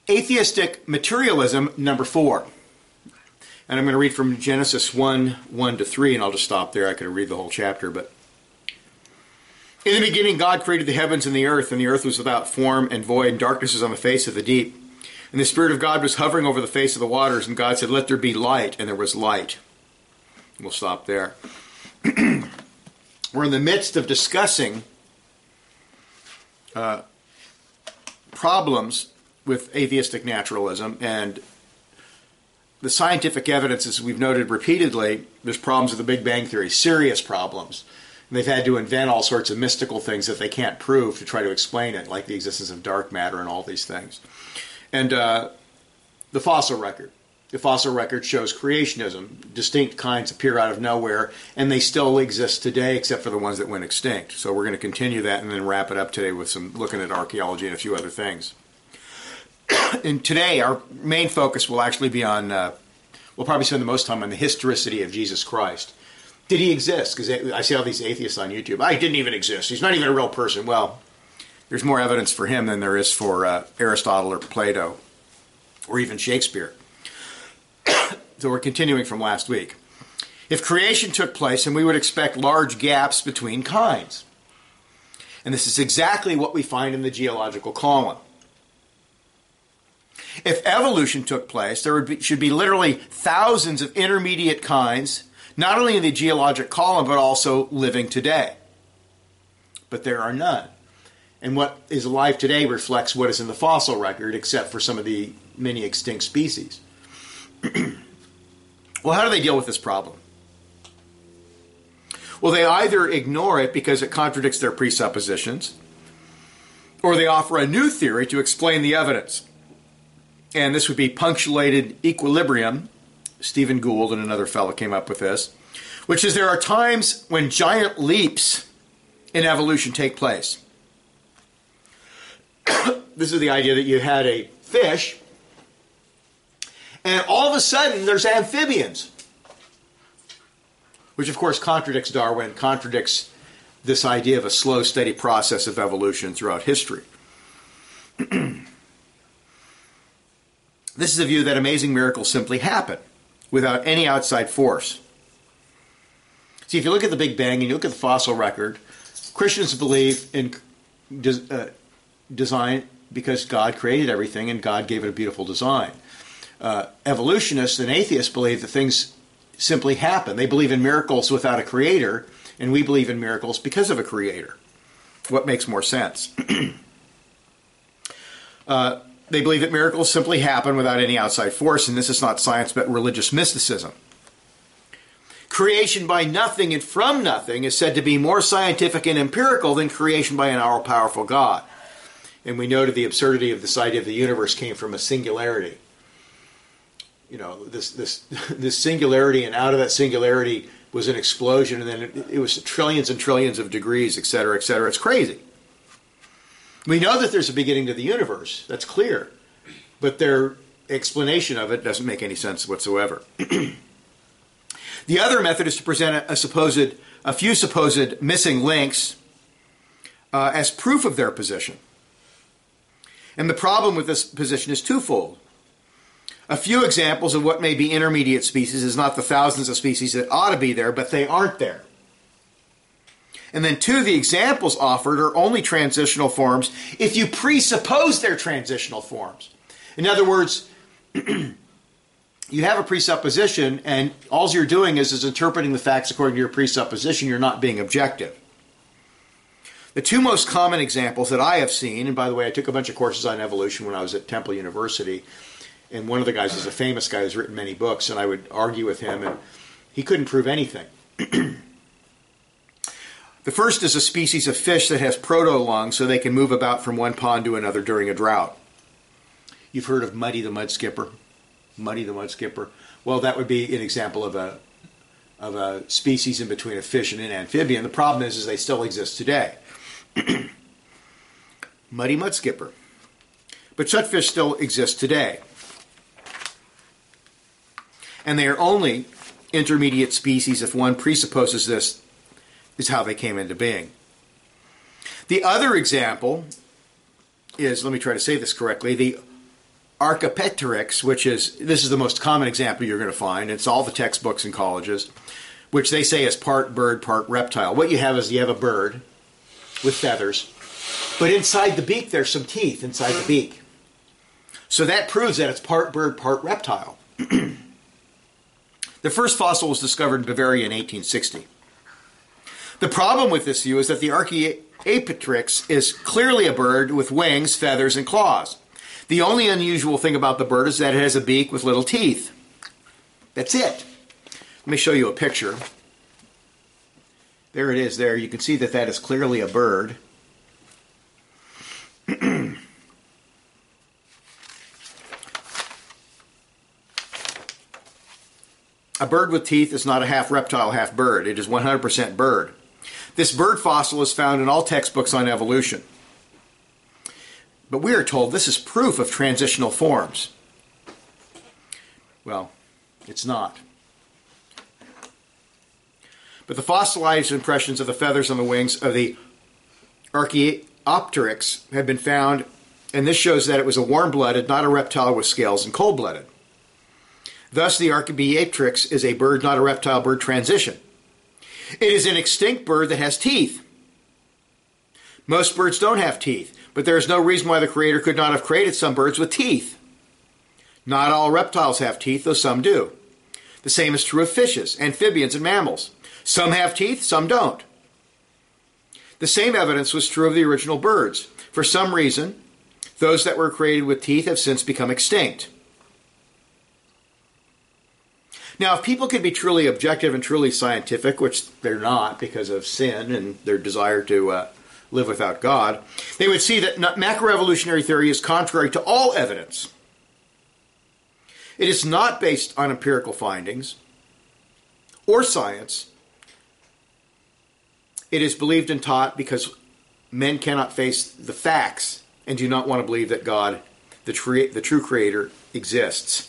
Atheistic materialism, number 4. And I'm going to read from Genesis 1:1-3, and I'll just stop there. I could read the whole chapter, but in the beginning God created the heavens and the earth was without form and void, and darkness was on the face of the deep. And the Spirit of God was hovering over the face of the waters, and God said, "Let there be light," and there was light. We'll stop there. We're in the midst of discussing problems with atheistic naturalism, and the scientific evidence, as we've noted repeatedly, there's problems with the Big Bang Theory, serious problems. And they've had to invent all sorts of mystical things that they can't prove to try to explain it, like the existence of dark matter and all these things. And the fossil record. The fossil record shows creationism. Distinct kinds appear out of nowhere, and they still exist today, except for the ones that went extinct. So we're going to continue that and then wrap it up today with some looking at archaeology and a few other things. And today, our main focus will actually be on, we'll probably spend the most time on the historicity of Jesus Christ. Did he exist? Because I see all these atheists on YouTube. He didn't even exist. He's not even a real person. Well, there's more evidence for him than there is for Aristotle or Plato or even Shakespeare. So we're continuing from last week. If creation took place, then we would expect large gaps between kinds. And this is exactly what we find in the geological column. If evolution took place, there should be literally thousands of intermediate kinds, not only in the geologic column, but also living today. But there are none. And what is alive today reflects what is in the fossil record, except for some of the many extinct species. Well, how do they deal with this problem? Well, they either ignore it because it contradicts their presuppositions, or they offer a new theory to explain the evidence. And this would be punctuated equilibrium. Stephen Gould and another fellow came up with this, which is there are times when giant leaps in evolution take place. This is the idea that you had a fish, and all of a sudden there's amphibians, which of course contradicts Darwin, contradicts this idea of a slow, steady process of evolution throughout history. This is a view that amazing miracles simply happen without any outside force. See, if you look at the Big Bang and you look at the fossil record, Christians believe in design because God created everything and God gave it a beautiful design. Evolutionists and atheists believe that things simply happen. They believe in miracles without a creator, and we believe in miracles because of a creator. What makes more sense? They believe that miracles simply happen without any outside force, and this is not science but religious mysticism. Creation by nothing and from nothing is said to be more scientific and empirical than creation by an all-powerful God. And we noted the absurdity of this idea of the universe came from a singularity. You know, this singularity, and out of that singularity was an explosion, and then it was trillions and trillions of degrees, et cetera, et cetera. It's crazy. We know that there's a beginning to the universe. That's clear. But their explanation of it doesn't make any sense whatsoever. The other method is to present a few supposed missing links as proof of their position. And the problem with this position is twofold. A few examples of what may be intermediate species is not the thousands of species that ought to be there, but they aren't there. And then two, the examples offered are only transitional forms if you presuppose they're transitional forms. In other words, you have a presupposition, and all you're doing is interpreting the facts according to your presupposition. You're not being objective. The two most common examples that I have seen, and by the way, I took a bunch of courses on evolution when I was at Temple University, and one of the guys is a famous guy who's written many books, and I would argue with him, and he couldn't prove anything. The first is a species of fish that has proto-lungs so they can move about from one pond to another during a drought. You've heard of Muddy the mud skipper? Muddy the mud skipper. Well, that would be an example of a species in between a fish and an amphibian. The problem is they still exist today. Muddy mud skipper. But such fish still exist today. And they are only intermediate species if one presupposes this is how they came into being. The other example is, let me try to say this correctly, the Archaeopteryx, this is the most common example you're going to find. It's all the textbooks in colleges, which they say is part bird, part reptile. What you have is you have a bird with feathers, but inside the beak there's some teeth inside the beak. So that proves that it's part bird, part reptile. The first fossil was discovered in Bavaria in 1860. The problem with this view is that the Archaeopteryx is clearly a bird with wings, feathers, and claws. The only unusual thing about the bird is that it has a beak with little teeth. That's it. Let me show you a picture. There it is there. You can see that that is clearly a bird. A bird with teeth is not a half reptile, half bird. It is 100% bird. This bird fossil is found in all textbooks on evolution. But we are told this is proof of transitional forms. Well, it's not. But the fossilized impressions of the feathers on the wings of the Archaeopteryx have been found, and this shows that it was a warm-blooded, not a reptile with scales, and cold-blooded. Thus, the Archaeopteryx is a bird, not a reptile-bird transition. It is an extinct bird that has teeth. Most birds don't have teeth, but there is no reason why the Creator could not have created some birds with teeth. Not all reptiles have teeth, though some do. The same is true of fishes, amphibians, and mammals. Some have teeth, some don't. The same evidence was true of the original birds. For some reason, those that were created with teeth have since become extinct. Now, if people could be truly objective and truly scientific, which they're not because of sin and their desire to live without God, they would see that macroevolutionary theory is contrary to all evidence. It is not based on empirical findings or science. It is believed and taught because men cannot face the facts and do not want to believe that God, the true Creator, exists.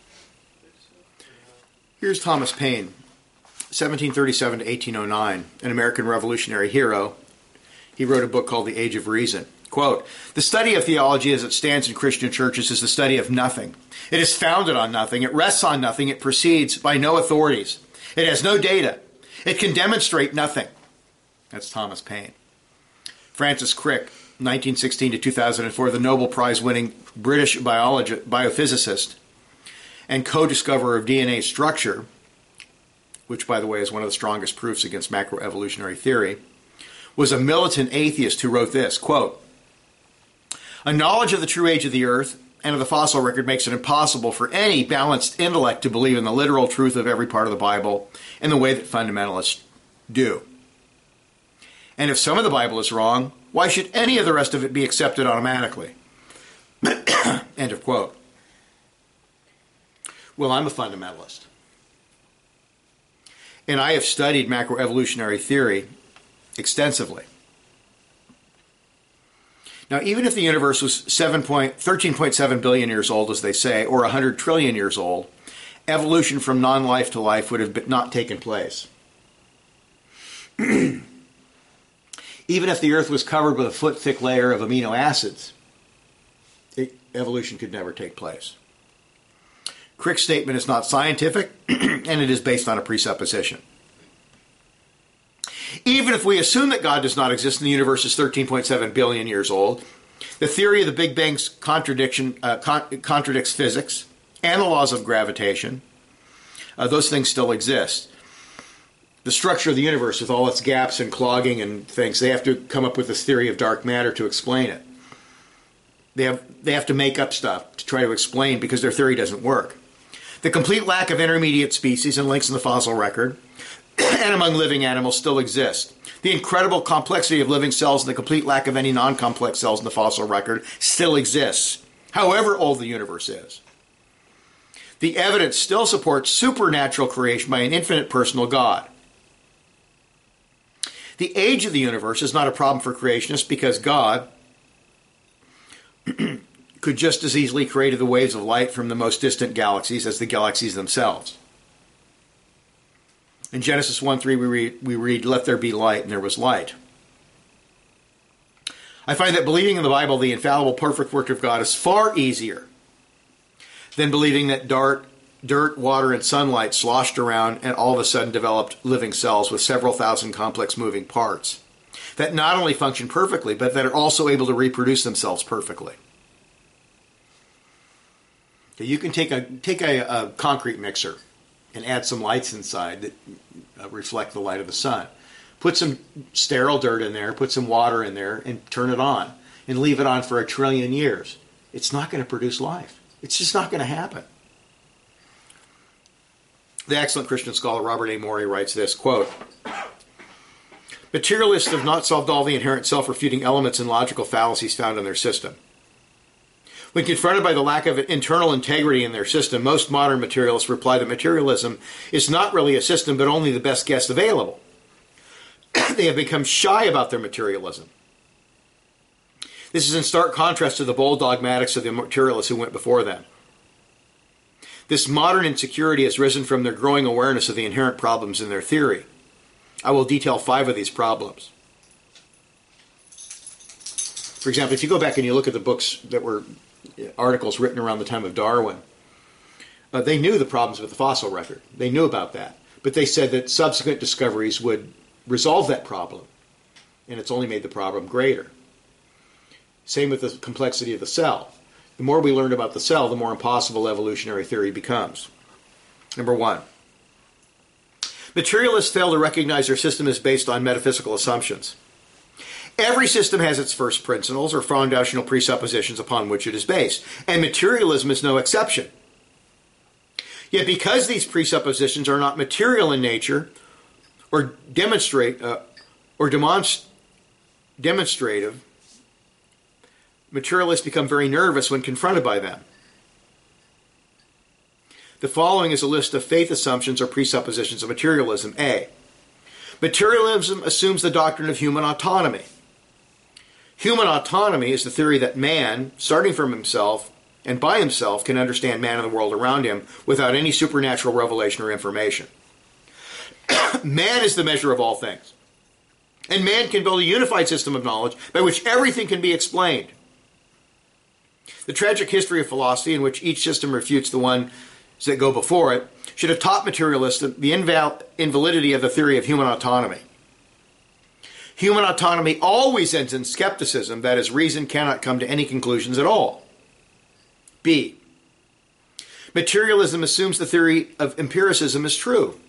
Here's Thomas Paine, 1737 to 1809, an American revolutionary hero. He wrote a book called The Age of Reason. Quote, "The study of theology as it stands in Christian churches is the study of nothing. It is founded on nothing. It rests on nothing. It proceeds by no authorities. It has no data. It can demonstrate nothing." That's Thomas Paine. Francis Crick, 1916 to 2004, the Nobel Prize-winning British biophysicist and co-discoverer of DNA structure, which, by the way, is one of the strongest proofs against macroevolutionary theory, was a militant atheist who wrote this, quote, "A knowledge of the true age of the earth and of the fossil record makes it impossible for any balanced intellect to believe in the literal truth of every part of the Bible in the way that fundamentalists do. And if some of the Bible is wrong, why should any of the rest of it be accepted automatically?" End of quote. Well, I'm a fundamentalist. And I have studied macroevolutionary theory extensively. Now, even if the universe was 13.7 billion years old, as they say, or 100 trillion years old, evolution from non-life to life would have not taken place. Even if the Earth was covered with a foot-thick layer of amino acids, evolution could never take place. Crick's statement is not scientific, and it is based on a presupposition. Even if we assume that God does not exist and the universe is 13.7 billion years old, the theory of the Big Bang's contradicts physics and the laws of gravitation. Those things still exist. The structure of the universe, with all its gaps and clogging and things, they have to come up with this theory of dark matter to explain it. They have to make up stuff to try to explain because their theory doesn't work. The complete lack of intermediate species and links in the fossil record and among living animals still exist. The incredible complexity of living cells and the complete lack of any non-complex cells in the fossil record still exists, however old the universe is. The evidence still supports supernatural creation by an infinite personal God. The age of the universe is not a problem for creationists because God could just as easily create the waves of light from the most distant galaxies as the galaxies themselves. In Genesis 1:3 we read, "Let there be light," and there was light. I find that believing in the Bible, the infallible, perfect work of God, is far easier then believing that dirt, water, and sunlight sloshed around and all of a sudden developed living cells with several thousand complex moving parts that not only function perfectly, but that are also able to reproduce themselves perfectly. So you can take a concrete mixer and add some lights inside that reflect the light of the sun. Put some sterile dirt in there, put some water in there, and turn it on. And leave it on for 1 trillion years. It's not going to produce life. It's just not going to happen. The excellent Christian scholar Robert A. Morey writes this, quote, "Materialists have not solved all the inherent self-refuting elements and logical fallacies found in their system. When confronted by the lack of internal integrity in their system, most modern materialists reply that materialism is not really a system, but only the best guess available. They have become shy about their materialism. This is in stark contrast to the bold dogmatics of the materialists who went before them. This modern insecurity has risen from their growing awareness of the inherent problems in their theory. I will detail 5 of these problems. For example, if you go back and you look at the books that were articles written around the time of Darwin, they knew the problems with the fossil record. They knew about that. But they said that subsequent discoveries would resolve that problem. And it's only made the problem greater. Same with the complexity of the cell. The more we learn about the cell, the more impossible evolutionary theory becomes. Number 1. Materialists fail to recognize their system is based on metaphysical assumptions. Every system has its first principles or foundational presuppositions upon which it is based, and materialism is no exception. Yet because these presuppositions are not material in nature or demonstrative, materialists become very nervous when confronted by them. The following is a list of faith assumptions or presuppositions of materialism. A. Materialism assumes the doctrine of human autonomy. Human autonomy is the theory that man, starting from himself and by himself, can understand man and the world around him without any supernatural revelation or information. Man is the measure of all things. And man can build a unified system of knowledge by which everything can be explained. The tragic history of philosophy, in which each system refutes the ones that go before it, should have taught materialists the invalidity of the theory of human autonomy. Human autonomy always ends in skepticism, that is, reason cannot come to any conclusions at all. B. Materialism assumes the theory of empiricism is true.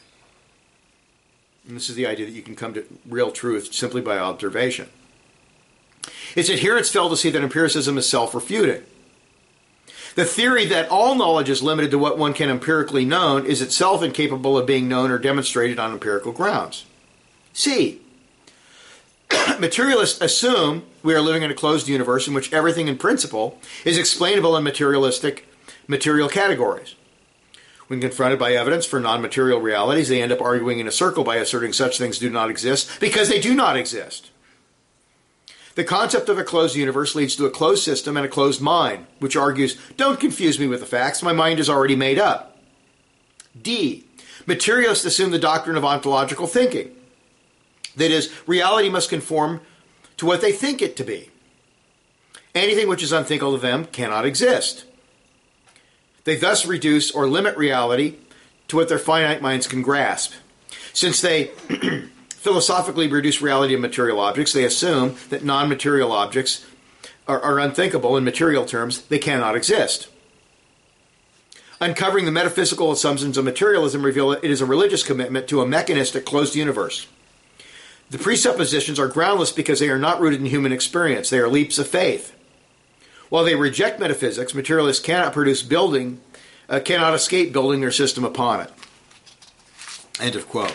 And this is the idea that you can come to real truth simply by observation. Its adherents fail to see that empiricism is self-refuting. The theory that all knowledge is limited to what one can empirically know is itself incapable of being known or demonstrated on empirical grounds. C. Materialists assume we are living in a closed universe in which everything in principle is explainable in material categories. When confronted by evidence for non-material realities, they end up arguing in a circle by asserting such things do not exist because they do not exist. The concept of a closed universe leads to a closed system and a closed mind, which argues, don't confuse me with the facts, my mind is already made up. D. Materialists assume the doctrine of ontological thinking. That is, reality must conform to what they think it to be. Anything which is unthinkable to them cannot exist. They thus reduce or limit reality to what their finite minds can grasp. Since they philosophically reduce reality to material objects, they assume that non-material objects are unthinkable in material terms. They cannot exist. Uncovering the metaphysical assumptions of materialism reveal it is a religious commitment to a mechanistic closed universe. The presuppositions are groundless because they are not rooted in human experience. They are leaps of faith. While they reject metaphysics, materialists cannot escape building their system upon it. End of quote.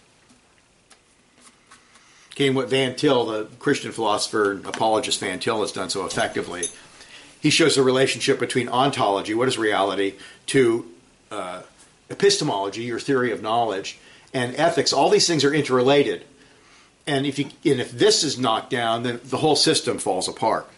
Okay, what Van Til, the Christian philosopher and apologist Van Til, has done so effectively, he shows the relationship between ontology, what is reality, to epistemology, your theory of knowledge, and ethics. All these things are interrelated. And if this is knocked down, then the whole system falls apart.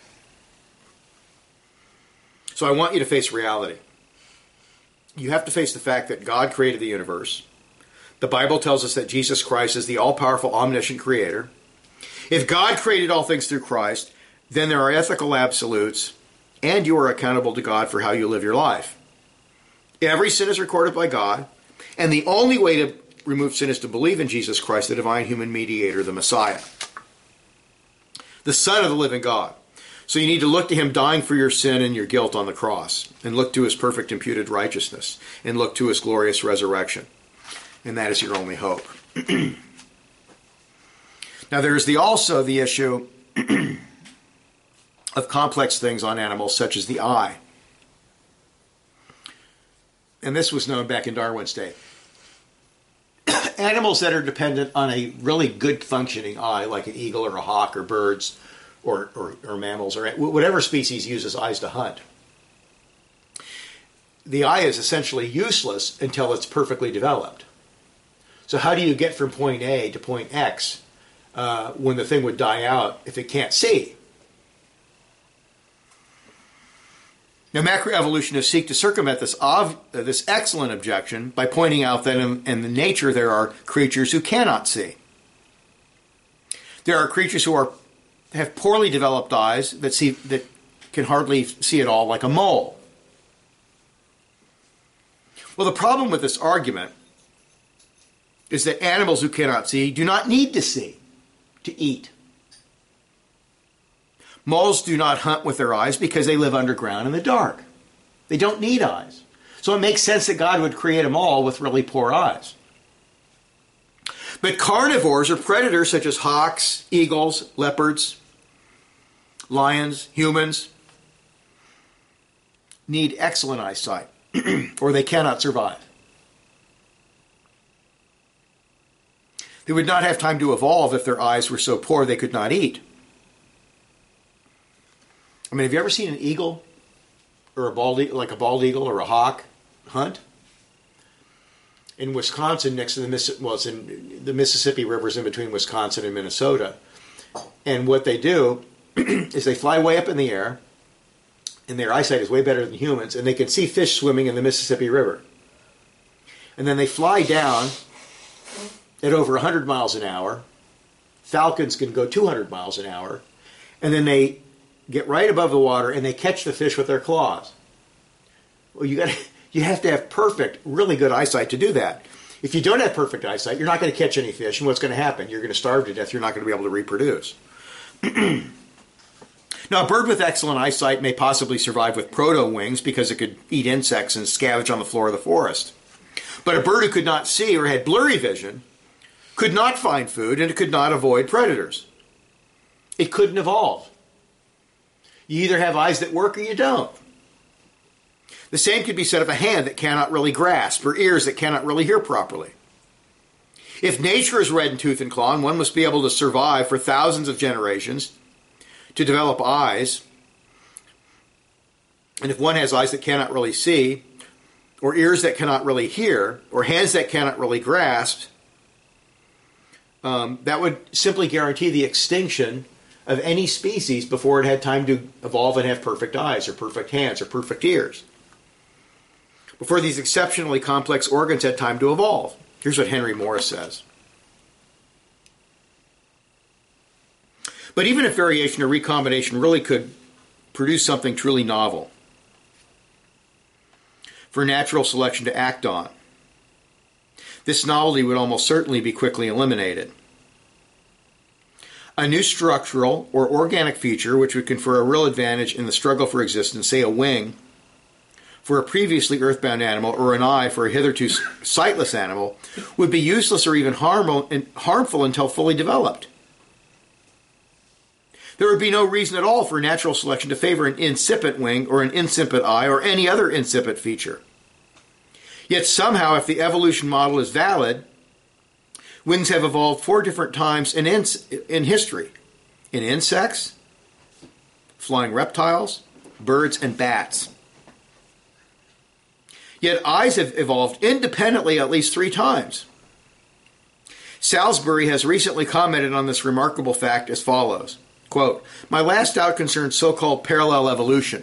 So I want you to face reality. You have to face the fact that God created the universe. The Bible tells us that Jesus Christ is the all-powerful, omniscient creator. If God created all things through Christ, then there are ethical absolutes, and you are accountable to God for how you live your life. Every sin is recorded by God, and the only way to remove sin is to believe in Jesus Christ, the divine human mediator, the Messiah, the Son of the living God. So you need to look to him dying for your sin and your guilt on the cross, and look to his perfect imputed righteousness, and look to his glorious resurrection. And that is your only hope. Now there is also the issue of complex things on animals, such as the eye. And this was known back in Darwin's day. Animals that are dependent on a really good functioning eye, like an eagle or a hawk or birds or mammals or whatever species uses eyes to hunt. The eye is essentially useless until it's perfectly developed. So how do you get from point A to point X when the thing would die out if it can't see? Now, macroevolutionists seek to circumvent this excellent objection by pointing out that in the nature there are creatures who cannot see. There are creatures who have poorly developed eyes that can hardly see at all, like a mole. Well, the problem with this argument is that animals who cannot see do not need to see to eat. Moles do not hunt with their eyes because they live underground in the dark. They don't need eyes. So it makes sense that God would create a mole with really poor eyes. But carnivores or predators such as hawks, eagles, leopards, lions, humans need excellent eyesight or they cannot survive. They would not have time to evolve if their eyes were so poor they could not eat. I mean, have you ever seen an eagle or a bald eagle or a hawk hunt? In Wisconsin, next to the Mississippi River's in between Wisconsin and Minnesota. And what they do is they fly way up in the air, and their eyesight is way better than humans, and they can see fish swimming in the Mississippi River. And then they fly down at over 100 miles an hour. Falcons can go 200 miles an hour. And then they get right above the water and they catch the fish with their claws. Well, you have to have perfect, really good eyesight to do that. If you don't have perfect eyesight, you're not going to catch any fish, and what's going to happen? You're going to starve to death. You're not going to be able to reproduce. Now, a bird with excellent eyesight may possibly survive with proto-wings because it could eat insects and scavenge on the floor of the forest. But a bird who could not see or had blurry vision could not find food, and it could not avoid predators. It couldn't evolve. You either have eyes that work or you don't. The same could be said of a hand that cannot really grasp or ears that cannot really hear properly. If nature is red in tooth and claw, and one must be able to survive for thousands of generations to develop eyes, and if one has eyes that cannot really see, or ears that cannot really hear, or hands that cannot really grasp, that would simply guarantee the extinction of any species before it had time to evolve and have perfect eyes or perfect hands or perfect ears. Before these exceptionally complex organs had time to evolve. Here's what Henry Morris says. But even if variation or recombination really could produce something truly novel for natural selection to act on, this novelty would almost certainly be quickly eliminated. A new structural or organic feature which would confer a real advantage in the struggle for existence, say a wing for a previously earthbound animal or an eye for a hitherto sightless animal, would be useless or even harmful until fully developed. There would be no reason at all for natural selection to favor an insipid wing or an insipid eye or any other insipid feature. Yet somehow, if the evolution model is valid, wings have evolved 4 different times in history. In insects, flying reptiles, birds, and bats. Yet eyes have evolved independently at least 3 times. Salisbury has recently commented on this remarkable fact as follows, quote, "My last doubt concerns so-called parallel evolution.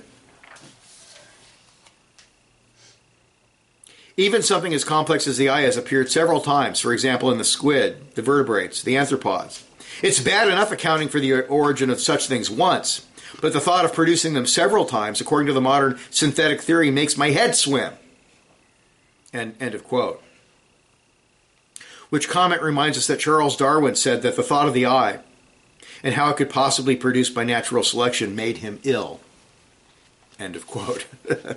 Even something as complex as the eye has appeared several times, for example in the squid, the vertebrates, the arthropods. It's bad enough accounting for the origin of such things once, but the thought of producing them several times, according to the modern synthetic theory, makes my head swim. End of quote. Which comment reminds us that Charles Darwin said that the thought of the eye and how it could possibly produce by natural selection made him ill. End of quote.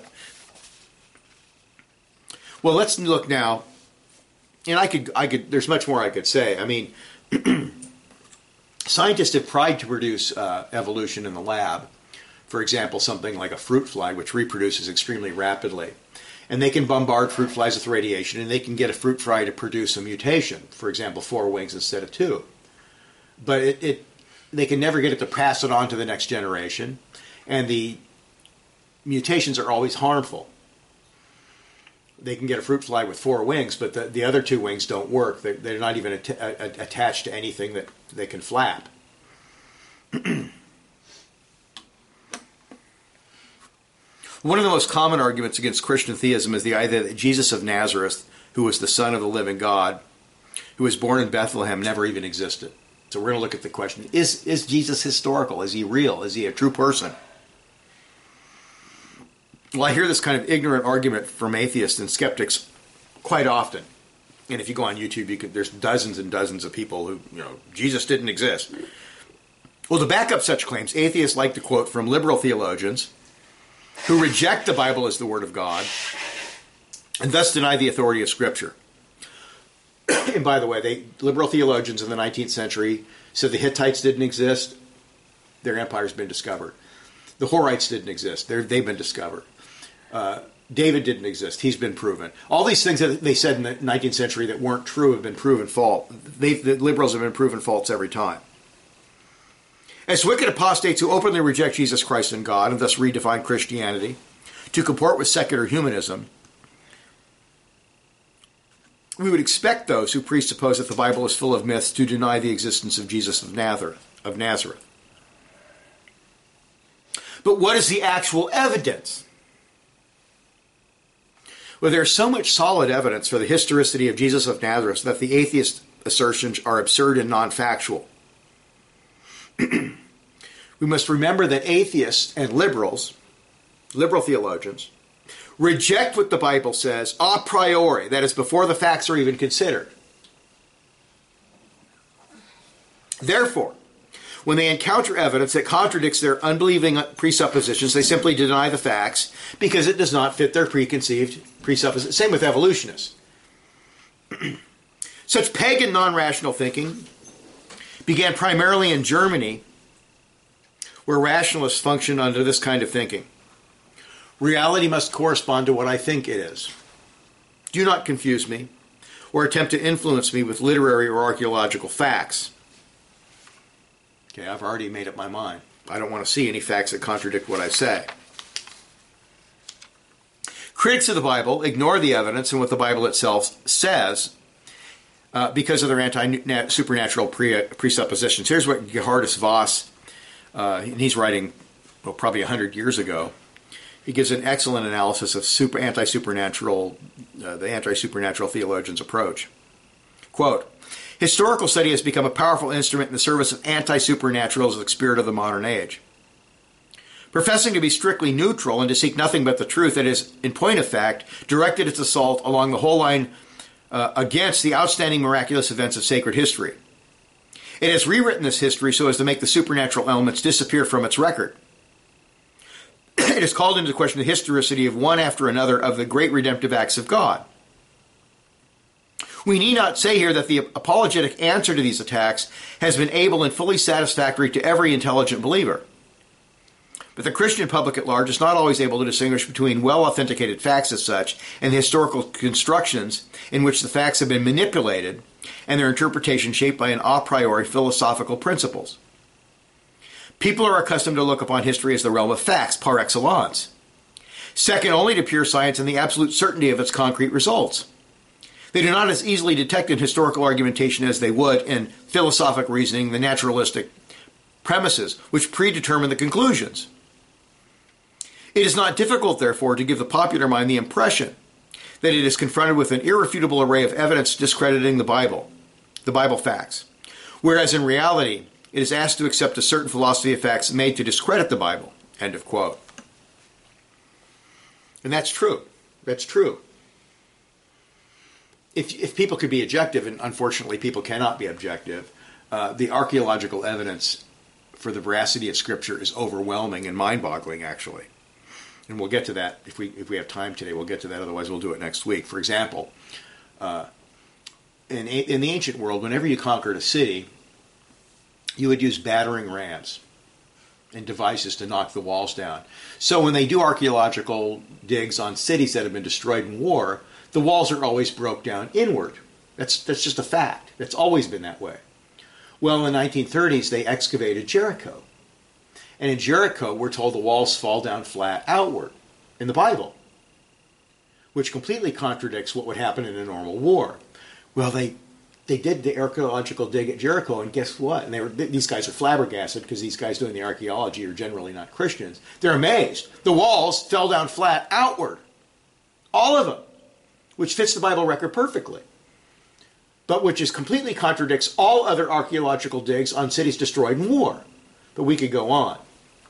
Well, let's look now, and I could. There's much more I could say. I mean, scientists have tried to produce evolution in the lab. For example, something like a fruit fly, which reproduces extremely rapidly. And they can bombard fruit flies with radiation, and they can get a fruit fly to produce a mutation. For example, 4 wings instead of 2. But they can never get it to pass it on to the next generation. And the mutations are always harmful. They can get a fruit fly with 4 wings, but the other 2 wings don't work. They're not even attached to anything that they can flap. One of the most common arguments against Christian theism is the idea that Jesus of Nazareth, who was the Son of the living God, who was born in Bethlehem, never even existed. So we're going to look at the question, is Jesus historical? Is he real? Is he a true person? Well, I hear this kind of ignorant argument from atheists and skeptics quite often. And if you go on YouTube, there's dozens and dozens of people who, Jesus didn't exist. Well, to back up such claims, atheists like to quote from liberal theologians who reject the Bible as the Word of God and thus deny the authority of Scripture. And by the way, liberal theologians in the 19th century said the Hittites didn't exist. Their empire's been discovered. The Horites didn't exist. They've been discovered. David didn't exist. He's been proven. All these things that they said in the 19th century that weren't true have been proven false. The liberals have been proven false every time. As wicked apostates who openly reject Jesus Christ and God and thus redefine Christianity to comport with secular humanism, we would expect those who presuppose that the Bible is full of myths to deny the existence of Jesus of Nazareth. But what is the actual evidence? Well, there's so much solid evidence for the historicity of Jesus of Nazareth that the atheist assertions are absurd and non-factual. We must remember that atheists and liberal theologians, reject what the Bible says a priori, that is, before the facts are even considered. Therefore, when they encounter evidence that contradicts their unbelieving presuppositions, they simply deny the facts because it does not fit their preconceived presuppositions. Same with evolutionists. Such pagan non-rational thinking began primarily in Germany, where rationalists function under this kind of thinking. Reality must correspond to what I think it is. Do not confuse me or attempt to influence me with literary or archaeological facts. Okay, I've already made up my mind. I don't want to see any facts that contradict what I say. Critics of the Bible ignore the evidence and what the Bible itself says because of their anti-supernatural presuppositions. Here's what Gerhardus Voss, and he's writing probably 100 years ago. He gives an excellent analysis of the anti-supernatural theologian's approach. Quote, historical study has become a powerful instrument in the service of anti-supernaturalistic spirit of the modern age. Professing to be strictly neutral and to seek nothing but the truth, it has, in point of fact, directed its assault along the whole line against the outstanding miraculous events of sacred history. It has rewritten this history so as to make the supernatural elements disappear from its record. It has called into question the historicity of one after another of the great redemptive acts of God. We need not say here that the apologetic answer to these attacks has been able and fully satisfactory to every intelligent believer. But the Christian public at large is not always able to distinguish between well-authenticated facts as such and the historical constructions in which the facts have been manipulated and their interpretation shaped by an a priori philosophical principles. People are accustomed to look upon history as the realm of facts par excellence, second only to pure science and the absolute certainty of its concrete results. They do not as easily detect in historical argumentation as they would in philosophic reasoning the naturalistic premises which predetermine the conclusions. It is not difficult, therefore, to give the popular mind the impression that it is confronted with an irrefutable array of evidence discrediting the Bible facts, whereas in reality, it is asked to accept a certain philosophy of facts made to discredit the Bible. End of quote. And that's true. That's true. if people could be objective, and unfortunately people cannot be objective, the archaeological evidence for the veracity of Scripture is overwhelming and mind-boggling, actually. And we'll get to that if we have time today. We'll get to that. Otherwise, we'll do it next week. For example, in the ancient world, whenever you conquered a city, you would use battering rams and devices to knock the walls down. So when they do archaeological digs on cities that have been destroyed in war, the walls are always broke down inward. That's just a fact. That's always been that way. Well, in the 1930s, they excavated Jericho. And in Jericho, we're told the walls fall down flat outward in the Bible, which completely contradicts what would happen in a normal war. Well, they did the archaeological dig at Jericho, and guess what? And these guys are flabbergasted because these guys doing the archaeology are generally not Christians. They're amazed. The walls fell down flat outward. All of them, which fits the Bible record perfectly, but which is completely contradicts all other archaeological digs on cities destroyed in war. But we could go on.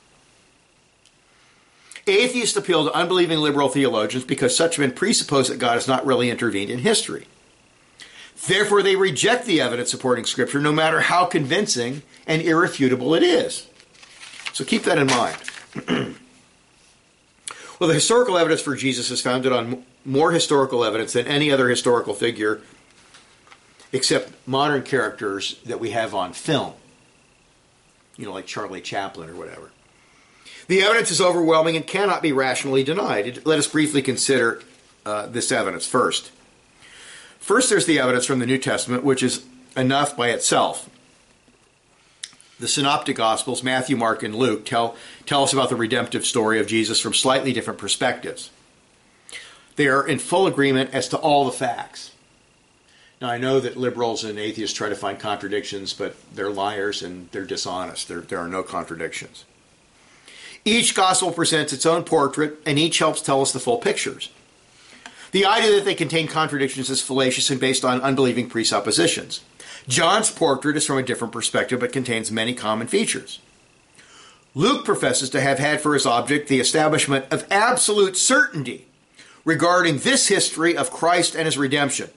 Atheists appeal to unbelieving liberal theologians because such men presuppose that God has not really intervened in history. Therefore, they reject the evidence supporting Scripture, no matter how convincing and irrefutable it is. So keep that in mind. Well, the historical evidence for Jesus is founded on more historical evidence than any other historical figure, except modern characters that we have on film. Like Charlie Chaplin or whatever. The evidence is overwhelming and cannot be rationally denied. Let us briefly consider this evidence first. First, there's the evidence from the New Testament, which is enough by itself. The Synoptic Gospels, Matthew, Mark, and Luke, tell us about the redemptive story of Jesus from slightly different perspectives. They are in full agreement as to all the facts. Now, I know that liberals and atheists try to find contradictions, but they're liars and they're dishonest. There are no contradictions. Each gospel presents its own portrait, and each helps tell us the full pictures. The idea that they contain contradictions is fallacious and based on unbelieving presuppositions. John's portrait is from a different perspective, but contains many common features. Luke professes to have had for his object the establishment of absolute certainty regarding this history of Christ and his redemption.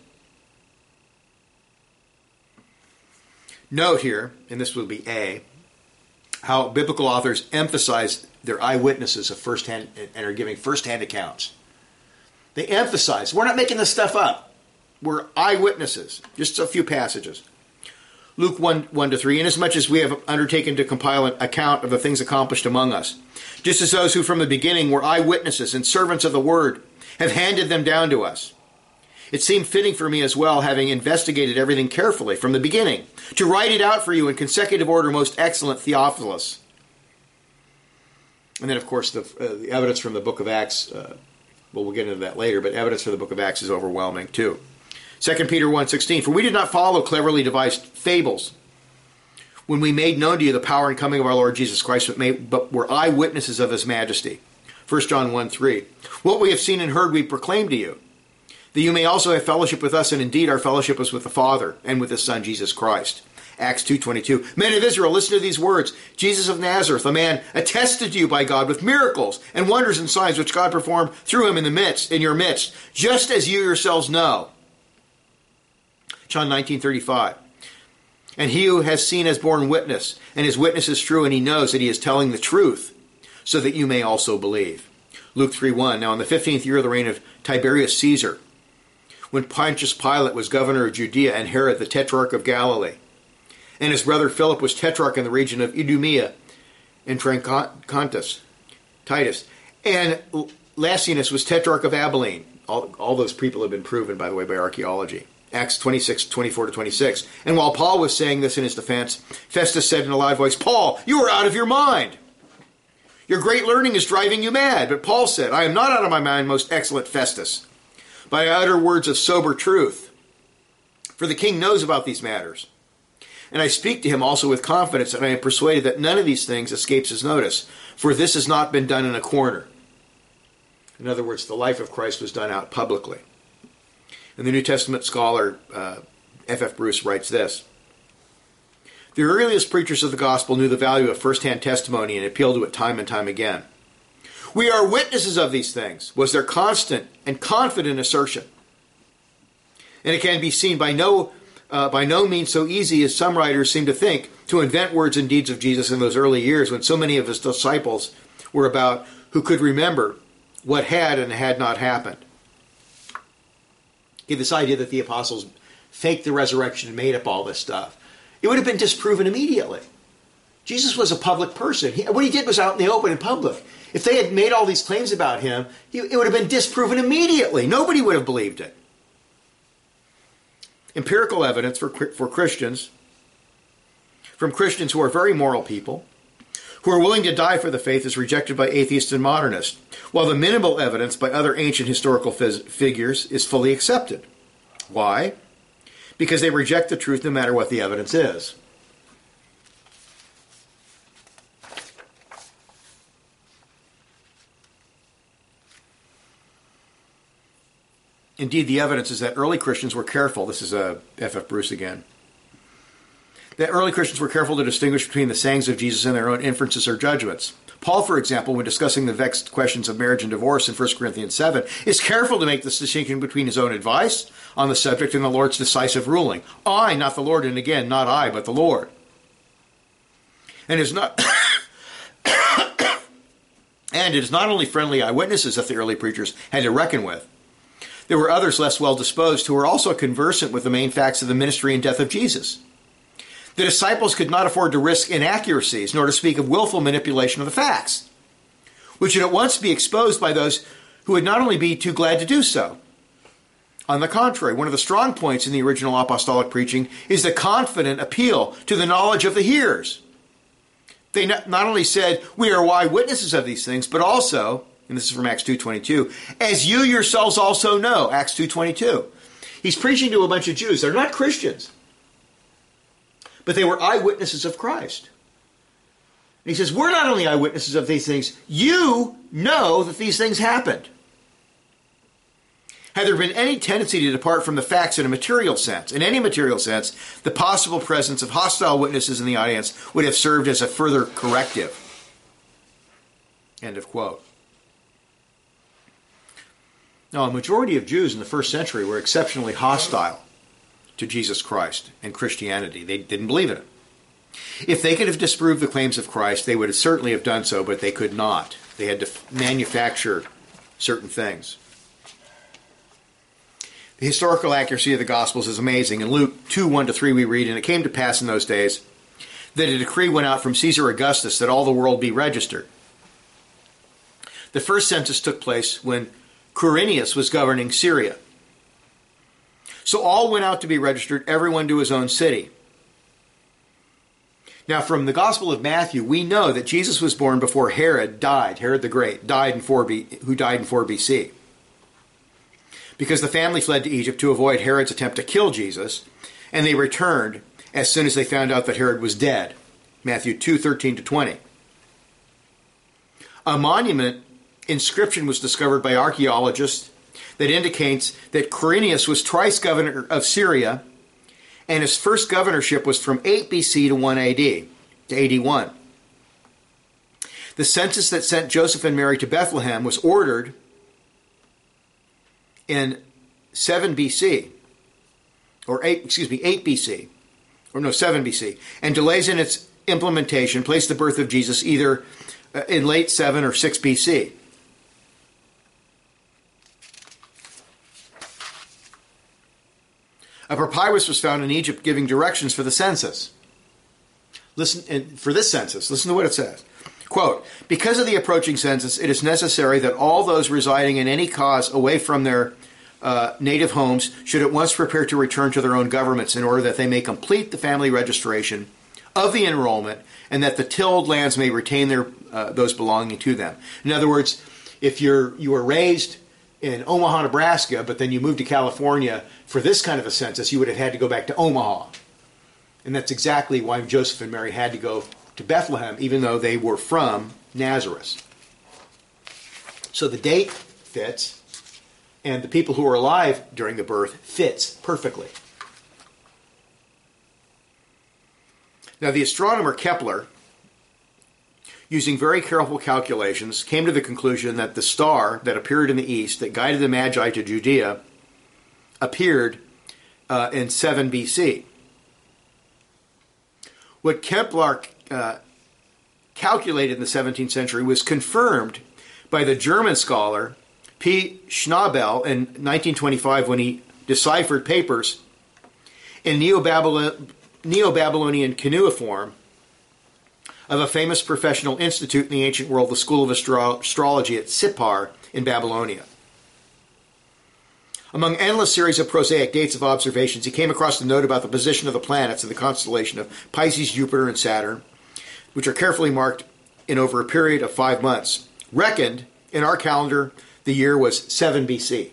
Note here, and this will be A, how biblical authors emphasize their eyewitnesses of firsthand and are giving firsthand accounts. They emphasize, we're not making this stuff up. We're eyewitnesses. Just a few passages. Luke 1-3, inasmuch as we have undertaken to compile an account of the things accomplished among us, just as those who from the beginning were eyewitnesses and servants of the word have handed them down to us. It seemed fitting for me as well, having investigated everything carefully from the beginning, to write it out for you in consecutive order, most excellent Theophilus. And then, of course, the evidence from the book of Acts, we'll get into that later, but evidence from the book of Acts is overwhelming too. 2 Peter 1:16, for we did not follow cleverly devised fables when we made known to you the power and coming of our Lord Jesus Christ, but were eyewitnesses of his majesty. 1 John 1:3, what we have seen and heard we proclaim to you, that you may also have fellowship with us, and indeed our fellowship is with the Father and with his Son, Jesus Christ. Acts 2:22. Men of Israel, listen to these words. Jesus of Nazareth, a man attested to you by God with miracles and wonders and signs which God performed through him in your midst, just as you yourselves know. John 19:35. And he who has seen has borne witness, and his witness is true, and he knows that he is telling the truth, so that you may also believe. Luke 3:1. Now in the 15th year of the reign of Tiberius Caesar, when Pontius Pilate was governor of Judea, and Herod the tetrarch of Galilee, and his brother Philip was tetrarch in the region of Idumea and Trachonitis, Titus, and Lasianus was tetrarch of Abilene. All those people have been proven, by the way, by archaeology. Acts 26:24-26. And while Paul was saying this in his defense, Festus said in a loud voice, Paul, you are out of your mind. Your great learning is driving you mad. But Paul said, I am not out of my mind, most excellent Festus, but I utter words of sober truth. For the king knows about these matters. And I speak to him also with confidence, and I am persuaded that none of these things escapes his notice, for this has not been done in a corner. In other words, the life of Christ was done out publicly. And the New Testament scholar F.F. Bruce writes this. The earliest preachers of the gospel knew the value of first-hand testimony and appealed to it time and time again. We are witnesses of these things, was their constant and confident assertion. And it can be seen by no means so easy as some writers seem to think to invent words and deeds of Jesus in those early years when so many of his disciples were about who could remember what had and had not happened. Okay, this idea that the apostles faked the resurrection and made up all this stuff, it would have been disproven immediately. Jesus was a public person. What he did was out in the open in public. If they had made all these claims about him, it would have been disproven immediately. Nobody would have believed it. Empirical evidence for Christians, from Christians who are very moral people, who are willing to die for the faith, is rejected by atheists and modernists, while the minimal evidence by other ancient historical figures is fully accepted. Why? Because they reject the truth no matter what the evidence is. Indeed, the evidence is that early Christians were careful. This is F.F. Bruce again. That early Christians were careful to distinguish between the sayings of Jesus and their own inferences or judgments. Paul, for example, when discussing the vexed questions of marriage and divorce in 1 Corinthians 7, is careful to make this distinction between his own advice on the subject and the Lord's decisive ruling. I, not the Lord, and again, not I, but the Lord. And it is not... and it is not only friendly eyewitnesses that the early preachers had to reckon with. There were others less well disposed who were also conversant with the main facts of the ministry and death of Jesus. The disciples could not afford to risk inaccuracies, nor to speak of willful manipulation of the facts, which would at once be exposed by those who would not only be too glad to do so. On the contrary, one of the strong points in the original apostolic preaching is the confident appeal to the knowledge of the hearers. They not only said, "We are eyewitnesses of these things," but also, and this is from Acts 2:22, "as you yourselves also know," Acts 2:22. He's preaching to a bunch of Jews. They're not Christians, but they were eyewitnesses of Christ. And he says, we're not only eyewitnesses of these things, you know that these things happened. Had there been any tendency to depart from the facts in a material sense, in any material sense, the possible presence of hostile witnesses in the audience would have served as a further corrective. End of quote. Now, a majority of Jews in the first century were exceptionally hostile to Jesus Christ and Christianity. They didn't believe in it. If they could have disproved the claims of Christ, they would certainly have done so, but they could not. They had to manufacture certain things. The historical accuracy of the Gospels is amazing. In Luke 2:1-3 we read, "And it came to pass in those days that a decree went out from Caesar Augustus that all the world be registered." The first census took place when Quirinius was governing Syria. So all went out to be registered, everyone to his own city. Now, from the Gospel of Matthew, we know that Jesus was born before Herod died. Herod the Great died in 4 BC. Because the family fled to Egypt to avoid Herod's attempt to kill Jesus, and they returned as soon as they found out that Herod was dead. Matthew 2:13-20. A monument inscription was discovered by archaeologists that indicates that Quirinius was twice governor of Syria, and his first governorship was from 8 BC to 1 AD, to 81. The census that sent Joseph and Mary to Bethlehem was ordered in 7 BC, or 8 BC, or no, 7 BC, and delays in its implementation placed the birth of Jesus either in late 7 or 6 BC. A papyrus was found in Egypt giving directions for the census. Listen to what it says. Quote, "Because of the approaching census, it is necessary that all those residing in any cause away from their native homes should at once prepare to return to their own governments in order that they may complete the family registration of the enrollment and that the tilled lands may retain those belonging to them." In other words, if you were raised in Omaha, Nebraska, but then you moved to California for this kind of a census, you would have had to go back to Omaha. And that's exactly why Joseph and Mary had to go to Bethlehem, even though they were from Nazareth. So the date fits, and the people who were alive during the birth fits perfectly. Now, the astronomer Kepler, using very careful calculations, came to the conclusion that the star that appeared in the east, that guided the Magi to Judea, appeared in 7 BC. What Kepler calculated in the 17th century was confirmed by the German scholar P. Schnabel in 1925 when he deciphered papers in Neo-Babylonian cuneiform of a famous professional institute in the ancient world, the School of Astrology at Sippar in Babylonia. Among endless series of prosaic dates of observations, he came across the note about the position of the planets in the constellation of Pisces, Jupiter, and Saturn, which are carefully marked in over a period of 5 months. Reckoned, in our calendar, the year was 7 BC.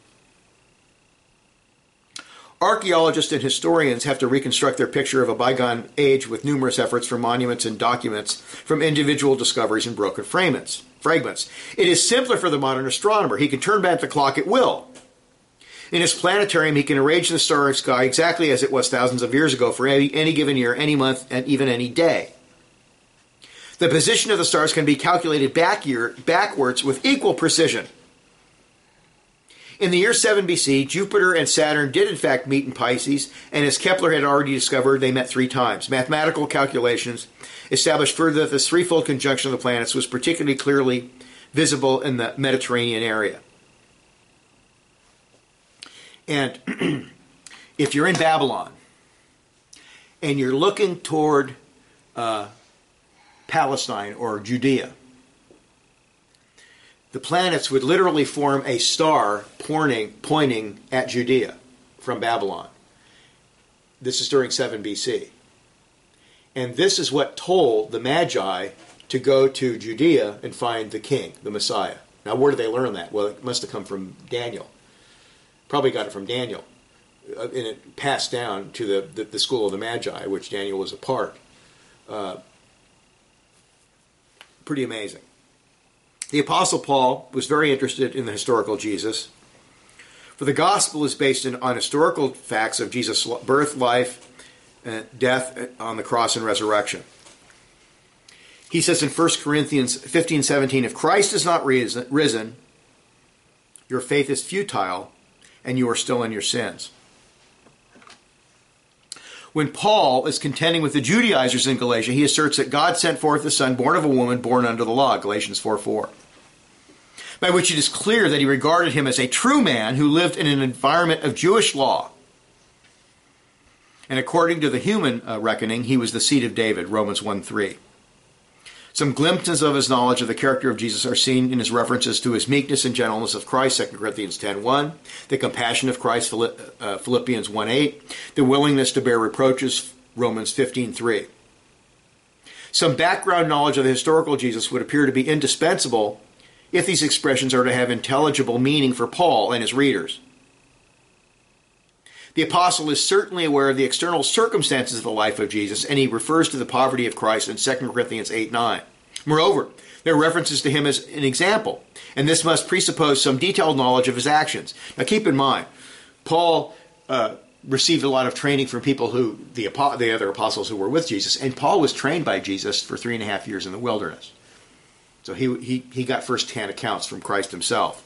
Archaeologists and historians have to reconstruct their picture of a bygone age with numerous efforts from monuments and documents from individual discoveries and broken fragments. It is simpler for the modern astronomer. He can turn back the clock at will. In his planetarium, he can arrange the starry sky exactly as it was thousands of years ago for any given year, any month, and even any day. The position of the stars can be calculated backwards with equal precision. In the year 7 BC, Jupiter and Saturn did in fact meet in Pisces, and as Kepler had already discovered, they met 3 times. Mathematical calculations established further that this threefold conjunction of the planets was particularly clearly visible in the Mediterranean area. And if you're in Babylon and you're looking toward Palestine or Judea, the planets would literally form a star pointing at Judea from Babylon. This is during 7 BC. And this is what told the Magi to go to Judea and find the king, the Messiah. Now, where did they learn that? Well, it must have come from Daniel. Probably got it from Daniel. And it passed down to the school of the Magi, which Daniel was a part. Pretty amazing. The Apostle Paul was very interested in the historical Jesus, for the gospel is based on historical facts of Jesus' birth, life, death on the cross, and resurrection. He says in 1 Corinthians 15:17, if Christ is not risen, your faith is futile, and you are still in your sins. When Paul is contending with the Judaizers in Galatia, he asserts that God sent forth the Son born of a woman, born under the law, Galatians 4:4. By which it is clear that he regarded him as a true man who lived in an environment of Jewish law. And according to the human reckoning, he was the seed of David, Romans 1:3. Some glimpses of his knowledge of the character of Jesus are seen in his references to his meekness and gentleness of Christ, 2 Corinthians 10:1, the compassion of Christ, Philippians 1:8, the willingness to bear reproaches, Romans 15:3. Some background knowledge of the historical Jesus would appear to be indispensable if these expressions are to have intelligible meaning for Paul and his readers. The apostle is certainly aware of the external circumstances of the life of Jesus, and he refers to the poverty of Christ in 2 Corinthians 8:9. Moreover, there are references to him as an example, and this must presuppose some detailed knowledge of his actions. Now keep in mind, Paul received a lot of training from people who, the other apostles who were with Jesus, and Paul was trained by Jesus for 3.5 years in the wilderness. So he got first-hand accounts from Christ himself.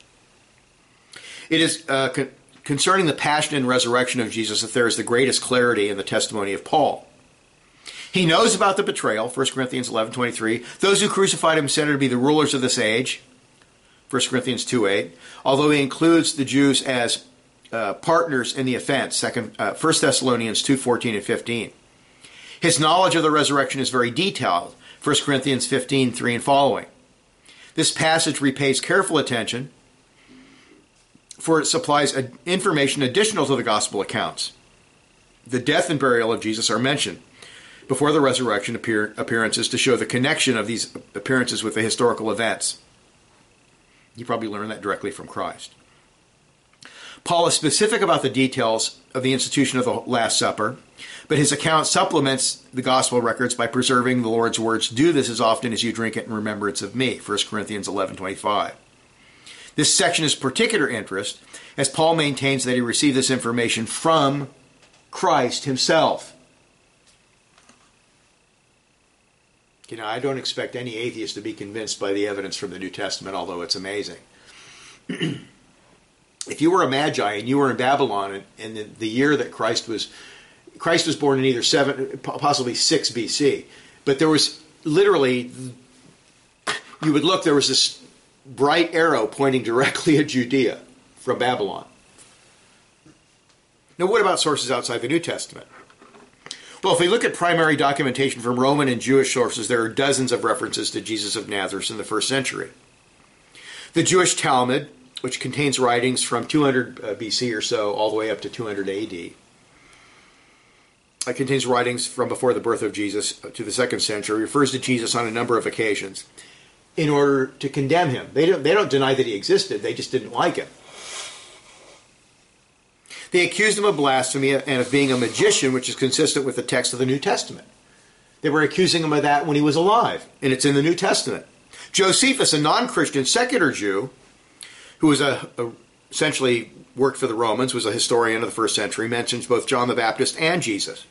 It is concerning the passion and resurrection of Jesus that there is the greatest clarity in the testimony of Paul. He knows about the betrayal, 1 Corinthians 11:23. Those who crucified him said to be the rulers of this age, 1 Corinthians 2:8. Although he includes the Jews as partners in the offense, 1 Thessalonians 2:14 and 15. His knowledge of the resurrection is very detailed, 1 Corinthians 15:3 and following. This passage repays careful attention, for it supplies information additional to the gospel accounts. The death and burial of Jesus are mentioned before the resurrection appearances to show the connection of these appearances with the historical events. You probably learned that directly from Christ. Paul is specific about the details of the institution of the Last Supper, but his account supplements the gospel records by preserving the Lord's words, "Do this as often as you drink it in remembrance of me," 1 Corinthians 11:25. This section is particular interest as Paul maintains that he received this information from Christ himself. You know, I don't expect any atheist to be convinced by the evidence from the New Testament, although it's amazing. if you were a magi and you were in Babylon in the year that Christ was born in either 7, possibly 6 BC, but there was literally, you would look, there was this bright arrow pointing directly at Judea from Babylon. Now, what about sources outside the New Testament? Well, if we look at primary documentation from Roman and Jewish sources, there are dozens of references to Jesus of Nazareth in the first century. The Jewish Talmud, which contains writings from 200 BC or so all the way up to 200 AD, it contains writings from before the birth of Jesus to the 2nd century, refers to Jesus on a number of occasions in order to condemn him. They don't deny that he existed, they just didn't like him. They accused him of blasphemy and of being a magician, which is consistent with the text of the New Testament. They were accusing him of that when he was alive, and it's in the New Testament. Josephus, a non-Christian secular Jew, who was essentially worked for the Romans, was a historian of the 1st century, mentions both John the Baptist and Jesus.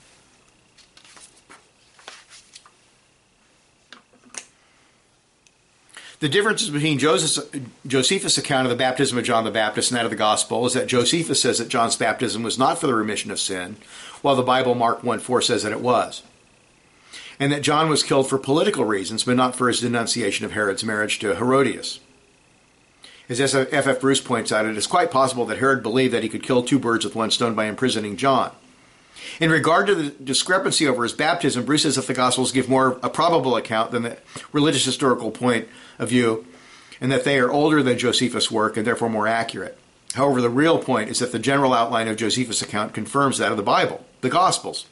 The differences between Josephus' account of the baptism of John the Baptist and that of the Gospel is that Josephus says that John's baptism was not for the remission of sin, while the Bible, Mark 1:4, says that it was. And that John was killed for political reasons, but not for his denunciation of Herod's marriage to Herodias. As F.F. Bruce points out, it is quite possible that Herod believed that he could kill 2 birds with 1 stone by imprisoning John. In regard to the discrepancy over his baptism, Bruce says that the Gospels give more a probable account than the religious historical point of view, and that they are older than Josephus' work and therefore more accurate. However, the real point is that the general outline of Josephus' account confirms that of the Bible, the Gospels.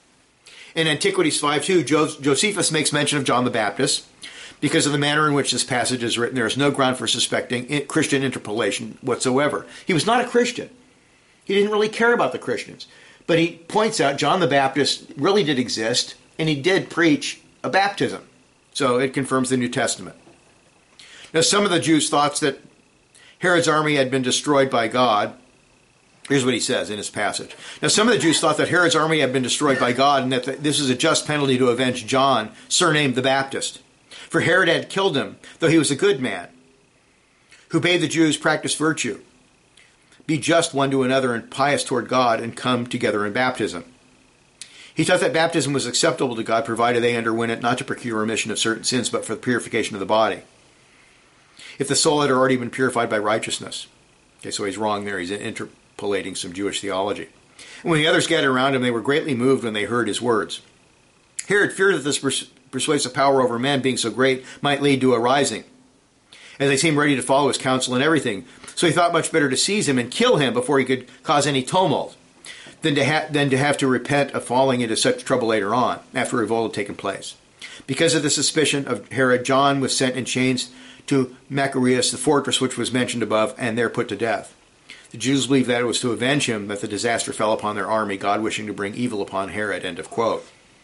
In Antiquities 5:2, Josephus makes mention of John the Baptist. Because of the manner in which this passage is written, there is no ground for suspecting Christian interpolation whatsoever. He was not a Christian. He didn't really care about the Christians. But he points out John the Baptist really did exist, and he did preach a baptism. So it confirms the New Testament. Now, some of the Jews thought that Herod's army had been destroyed by God. Here's what he says in his passage. Now, some of the Jews thought that Herod's army had been destroyed by God and that this is a just penalty to avenge John, surnamed the Baptist. For Herod had killed him, though he was a good man, who bade the Jews practice virtue, be just one to another and pious toward God, and come together in baptism. He thought that baptism was acceptable to God, provided they underwent it not to procure remission of certain sins, but for the purification of the body, if the soul had already been purified by righteousness. Okay, so he's wrong there. He's interpolating some Jewish theology. And when the others gathered around him, they were greatly moved when they heard his words. Herod feared that this persuasive power over men, being so great, might lead to a rising, as they seemed ready to follow his counsel in everything. So he thought much better to seize him and kill him before he could cause any tumult, than to have to repent of falling into such trouble later on, after revolt had taken place. Because of the suspicion of Herod, John was sent in chains to Machaerus, the fortress which was mentioned above, and there put to death. The Jews believed that it was to avenge him that the disaster fell upon their army, God wishing to bring evil upon Herod. End of quote.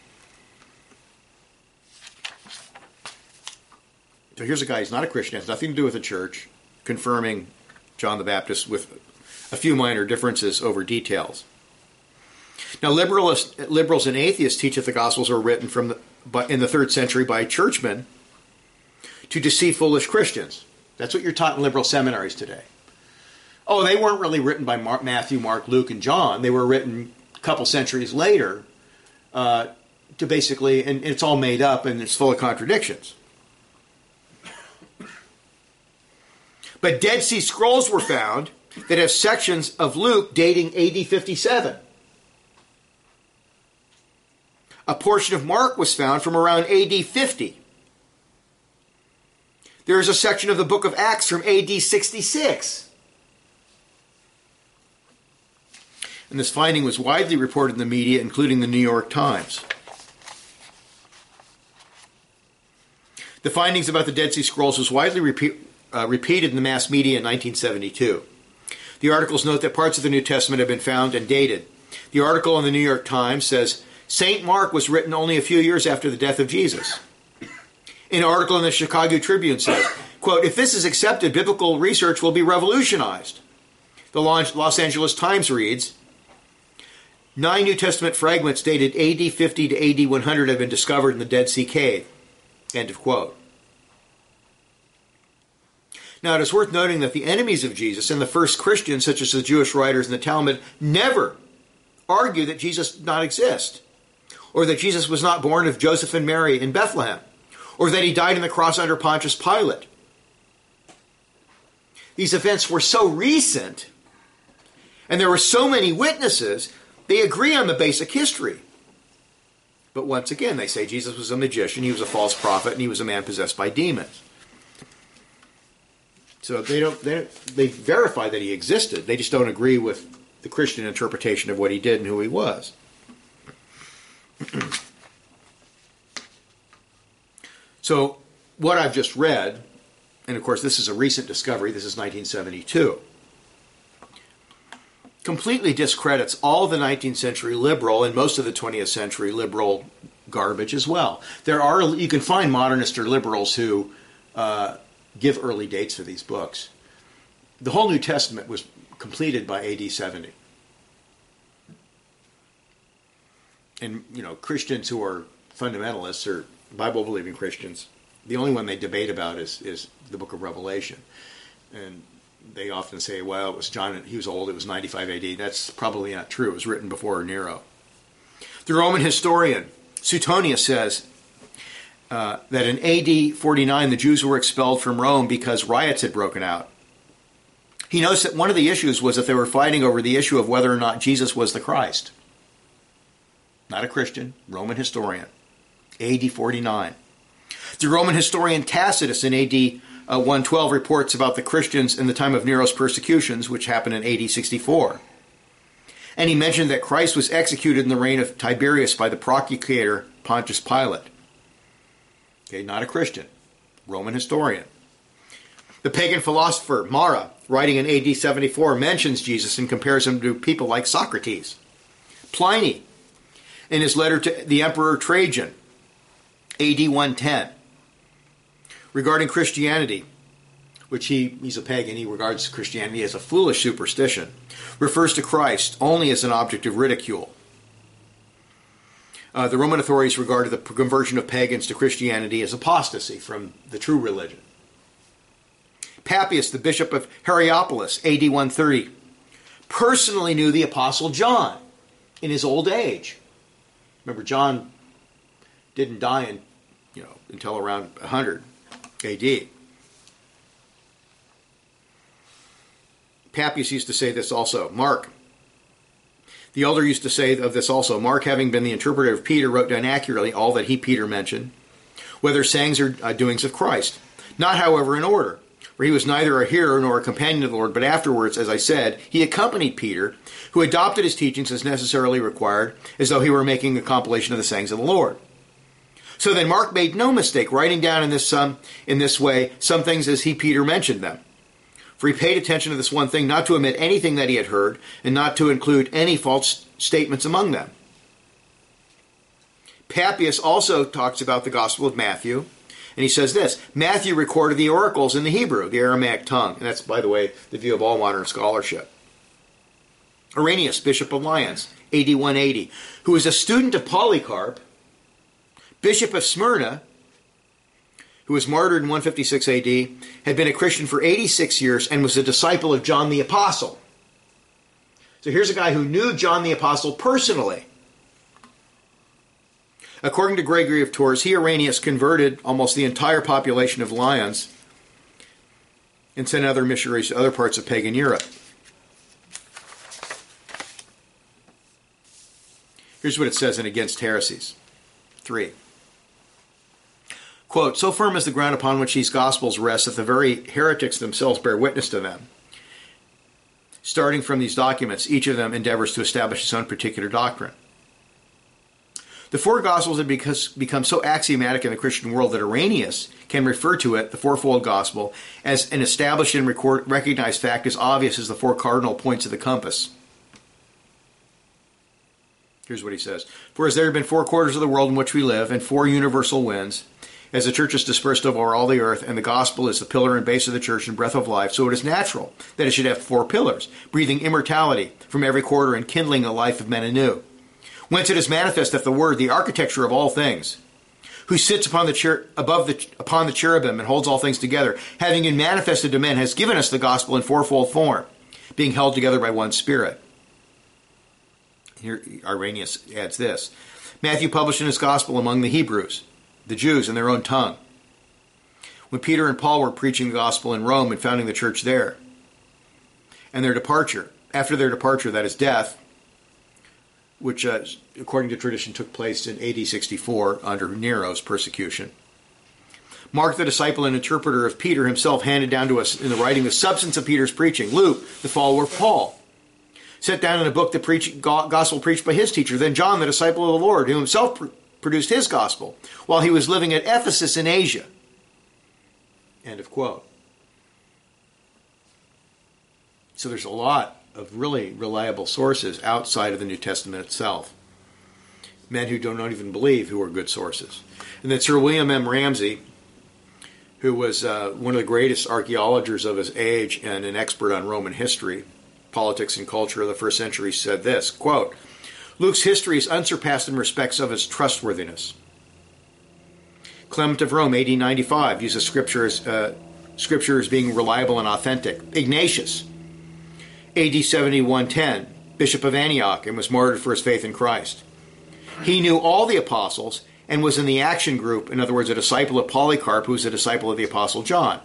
So here's a guy, he's not a Christian, has nothing to do with the church, confirming John the Baptist with a few minor differences over details. Now, liberals and atheists teach that the Gospels were written in the 3rd century by churchmen to deceive foolish Christians. That's what you're taught in liberal seminaries today. Oh, they weren't really written by Matthew, Mark, Luke, and John. They were written a couple centuries later to basically, and it's all made up and it's full of contradictions. But Dead Sea Scrolls were found that have sections of Luke dating AD 57. A portion of Mark was found from around AD 50. There is a section of the book of Acts from AD 66. And this finding was widely reported in the media, including the New York Times. The findings about the Dead Sea Scrolls was widely repeated in the mass media in 1972. The articles note that parts of the New Testament have been found and dated. The article in the New York Times says, St. Mark was written only a few years after the death of Jesus. An article in the Chicago Tribune says, quote, if this is accepted, biblical research will be revolutionized. The Los Angeles Times reads, 9 New Testament fragments dated AD 50 to AD 100 have been discovered in the Dead Sea Cave. End of quote. Now, it is worth noting that the enemies of Jesus and the first Christians, such as the Jewish writers and the Talmud, never argue that Jesus did not exist, or that Jesus was not born of Joseph and Mary in Bethlehem, or that he died on the cross under Pontius Pilate. These events were so recent, and there were so many witnesses, they agree on the basic history. But once again, they say Jesus was a magician, he was a false prophet, and he was a man possessed by demons. So they verify that he existed. They just don't agree with the Christian interpretation of what he did and who he was. So what I've just read, and of course this is a recent discovery, this is 1972, completely discredits all the 19th century liberal and most of the 20th century liberal garbage as well. You can find modernists or liberals who give early dates for these books. The whole New Testament was completed by AD 70. And, Christians who are fundamentalists or Bible-believing Christians, the only one they debate about is the book of Revelation. And they often say, well, it was John, he was old, it was 95 AD. That's probably not true. It was written before Nero. The Roman historian Suetonius says that in AD 49, the Jews were expelled from Rome because riots had broken out. He notes that one of the issues was that they were fighting over the issue of whether or not Jesus was the Christ. Not a Christian, Roman historian. AD 49. The Roman historian Tacitus in AD 112 reports about the Christians in the time of Nero's persecutions, which happened in AD 64. And he mentioned that Christ was executed in the reign of Tiberius by the procurator Pontius Pilate. Okay, not a Christian, Roman historian. The pagan philosopher Mara, writing in AD 74, mentions Jesus and compares him to people like Socrates. Pliny, in his letter to the Emperor Trajan, AD 110, regarding Christianity, which he's a pagan, he regards Christianity as a foolish superstition, refers to Christ only as an object of ridicule. The Roman authorities regarded the conversion of pagans to Christianity as apostasy from the true religion. Papias, the bishop of Hierapolis, AD 130, personally knew the Apostle John in his old age. Remember, John didn't die until around 100 AD. Papias used to say this also. Mark, the elder, used to say of this also. Mark, having been the interpreter of Peter, wrote down accurately all that he, Peter, mentioned, whether sayings or doings of Christ. Not, however, in order, for he was neither a hearer nor a companion of the Lord, but afterwards, as I said, he accompanied Peter, who adopted his teachings as necessarily required, as though he were making a compilation of the sayings of the Lord. So then Mark made no mistake, writing down in this way some things as he, Peter, mentioned them. For he paid attention to this one thing, not to omit anything that he had heard, and not to include any false statements among them. Papias also talks about the Gospel of Matthew, and he says this: Matthew recorded the oracles in the Hebrew, the Aramaic tongue. And that's, by the way, the view of all modern scholarship. Irenaeus, Bishop of Lyons, AD 180, who was a student of Polycarp, Bishop of Smyrna, who was martyred in 156 AD, had been a Christian for 86 years and was a disciple of John the Apostle. So here's a guy who knew John the Apostle personally. According to Gregory of Tours, he, Irenaeus, converted almost the entire population of Lyons and sent other missionaries to other parts of pagan Europe. Here's what it says in Against Heresies 3. Quote, so firm is the ground upon which these Gospels rest that the very heretics themselves bear witness to them. Starting from these documents, each of them endeavors to establish his own particular doctrine. The four Gospels have become so axiomatic in the Christian world that Irenaeus can refer to it, the fourfold Gospel, as an established and recognized fact as obvious as the four cardinal points of the compass. Here's what he says. For as there have been 4 quarters of the world in which we live, and 4 universal winds, as the church is dispersed over all the earth, and the gospel is the pillar and base of the church and breath of life, so it is natural that it should have 4 pillars, breathing immortality from every quarter and kindling the life of men anew. Whence it is manifest that the Word, the architecture of all things, who sits upon the cherubim and holds all things together, having been manifested to men, has given us the gospel in fourfold form, being held together by one Spirit. Here Irenaeus adds this. Matthew published in his gospel among the Hebrews, the Jews, in their own tongue. When Peter and Paul were preaching the gospel in Rome and founding the church there, and their departure, after their departure, that is death, which according to tradition took place in AD 64 under Nero's persecution. Mark, the disciple and interpreter of Peter, himself handed down to us in the writing the substance of Peter's preaching. Luke, the follower of Paul, set down in a book the gospel preached by his teacher. Then John, the disciple of the Lord, who himself produced his gospel while he was living at Ephesus in Asia. End of quote. So there's a lot of really reliable sources outside of the New Testament itself. Men who don't even believe who are good sources. And then Sir William M. Ramsay, who was one of the greatest archaeologists of his age and an expert on Roman history, politics and culture of the first century, said this, quote, Luke's history is unsurpassed in respects of its trustworthiness. Clement of Rome, AD 95, uses scripture as being reliable and authentic. Ignatius, AD 7110, Bishop of Antioch, and was martyred for his faith in Christ. He knew all the apostles and was in the action group, in other words, a disciple of Polycarp, who was a disciple of the Apostle John.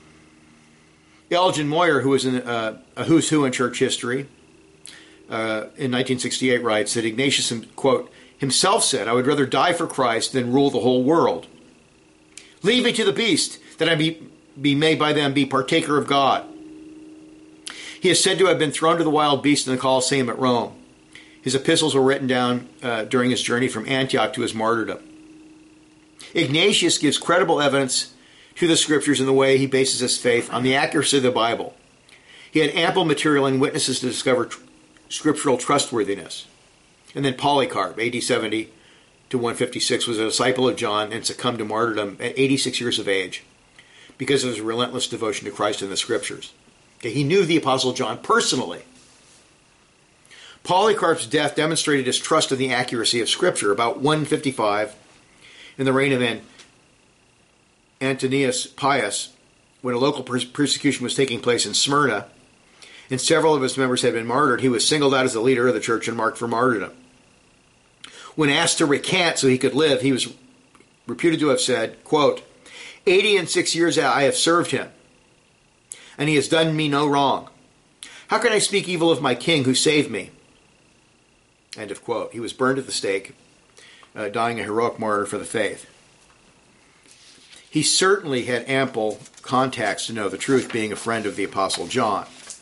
Elgin Moyer, who was a who's who in church history, in 1968 writes that Ignatius, quote, himself said, I would rather die for Christ than rule the whole world. Leave me to the beast, that I be made by them be partaker of God. He is said to have been thrown to the wild beast in the Colosseum at Rome. His epistles were written down during his journey from Antioch to his martyrdom. Ignatius gives credible evidence to the scriptures in the way he bases his faith on the accuracy of the Bible. He had ample material and witnesses to discover scriptural trustworthiness. And then Polycarp, AD 70 to 156, was a disciple of John and succumbed to martyrdom at 86 years of age because of his relentless devotion to Christ and the scriptures. Okay, he knew the Apostle John personally. Polycarp's death demonstrated his trust in the accuracy of Scripture. About 155, in the reign of Antonius Pius, when a local persecution was taking place in Smyrna, and several of his members had been martyred, he was singled out as the leader of the church and marked for martyrdom. When asked to recant so he could live, he was reputed to have said, quote, 86 years I have served him, and he has done me no wrong. How can I speak evil of my king who saved me? End of quote. He was burned at the stake, dying a heroic martyr for the faith. He certainly had ample contacts to know the truth, being a friend of the Apostle John.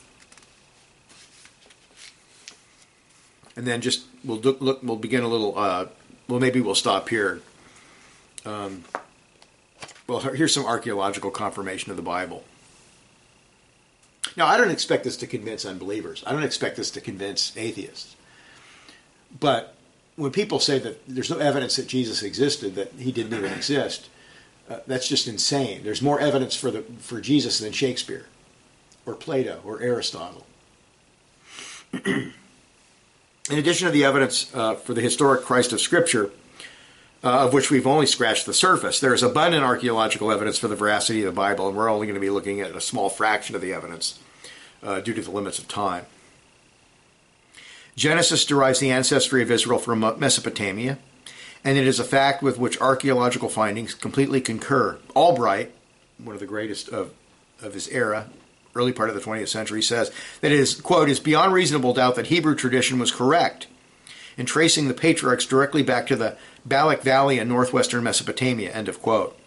And then we'll begin a little, maybe we'll stop here. Here's some archaeological confirmation of the Bible. Now, I don't expect this to convince unbelievers. I don't expect this to convince atheists. But when people say that there's no evidence that Jesus existed, that he didn't even exist, that's just insane. There's more evidence for Jesus than Shakespeare or Plato or Aristotle. In addition to the evidence for the historic Christ of Scripture, of which we've only scratched the surface, there is abundant archaeological evidence for the veracity of the Bible, and we're only going to be looking at a small fraction of the evidence due to the limits of time. Genesis derives the ancestry of Israel from Mesopotamia, and it is a fact with which archaeological findings completely concur. Albright, one of the greatest of his era, early part of the 20th century, says that it is, quote, is beyond reasonable doubt that Hebrew tradition was correct in tracing the patriarchs directly back to the Balak Valley in northwestern Mesopotamia, end of quote.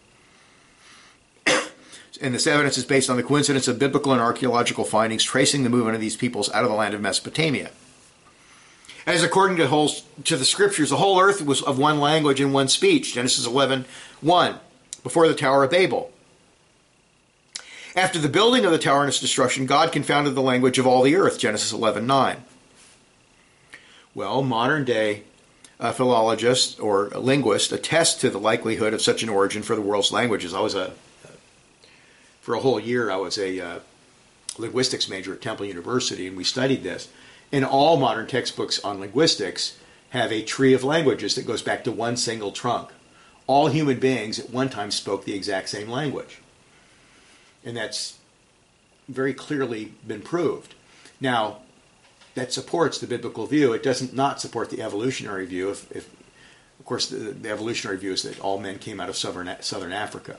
And this evidence is based on the coincidence of biblical and archaeological findings tracing the movement of these peoples out of the land of Mesopotamia. As according to the scriptures, the whole earth was of one language and one speech, Genesis 11:1, before the Tower of Babel. After the building of the tower and its destruction, God confounded the language of all the earth, Genesis 11:9. Well, modern-day philologists or linguists attest to the likelihood of such an origin for the world's languages. For a whole year, I was a linguistics major at Temple University, and we studied this. And all modern textbooks on linguistics have a tree of languages that goes back to one single trunk. all human beings at one time spoke the exact same language. And that's very clearly been proved. Now, that supports the biblical view. It doesn't not support the evolutionary view. Of course, the evolutionary view is that all men came out of southern Africa.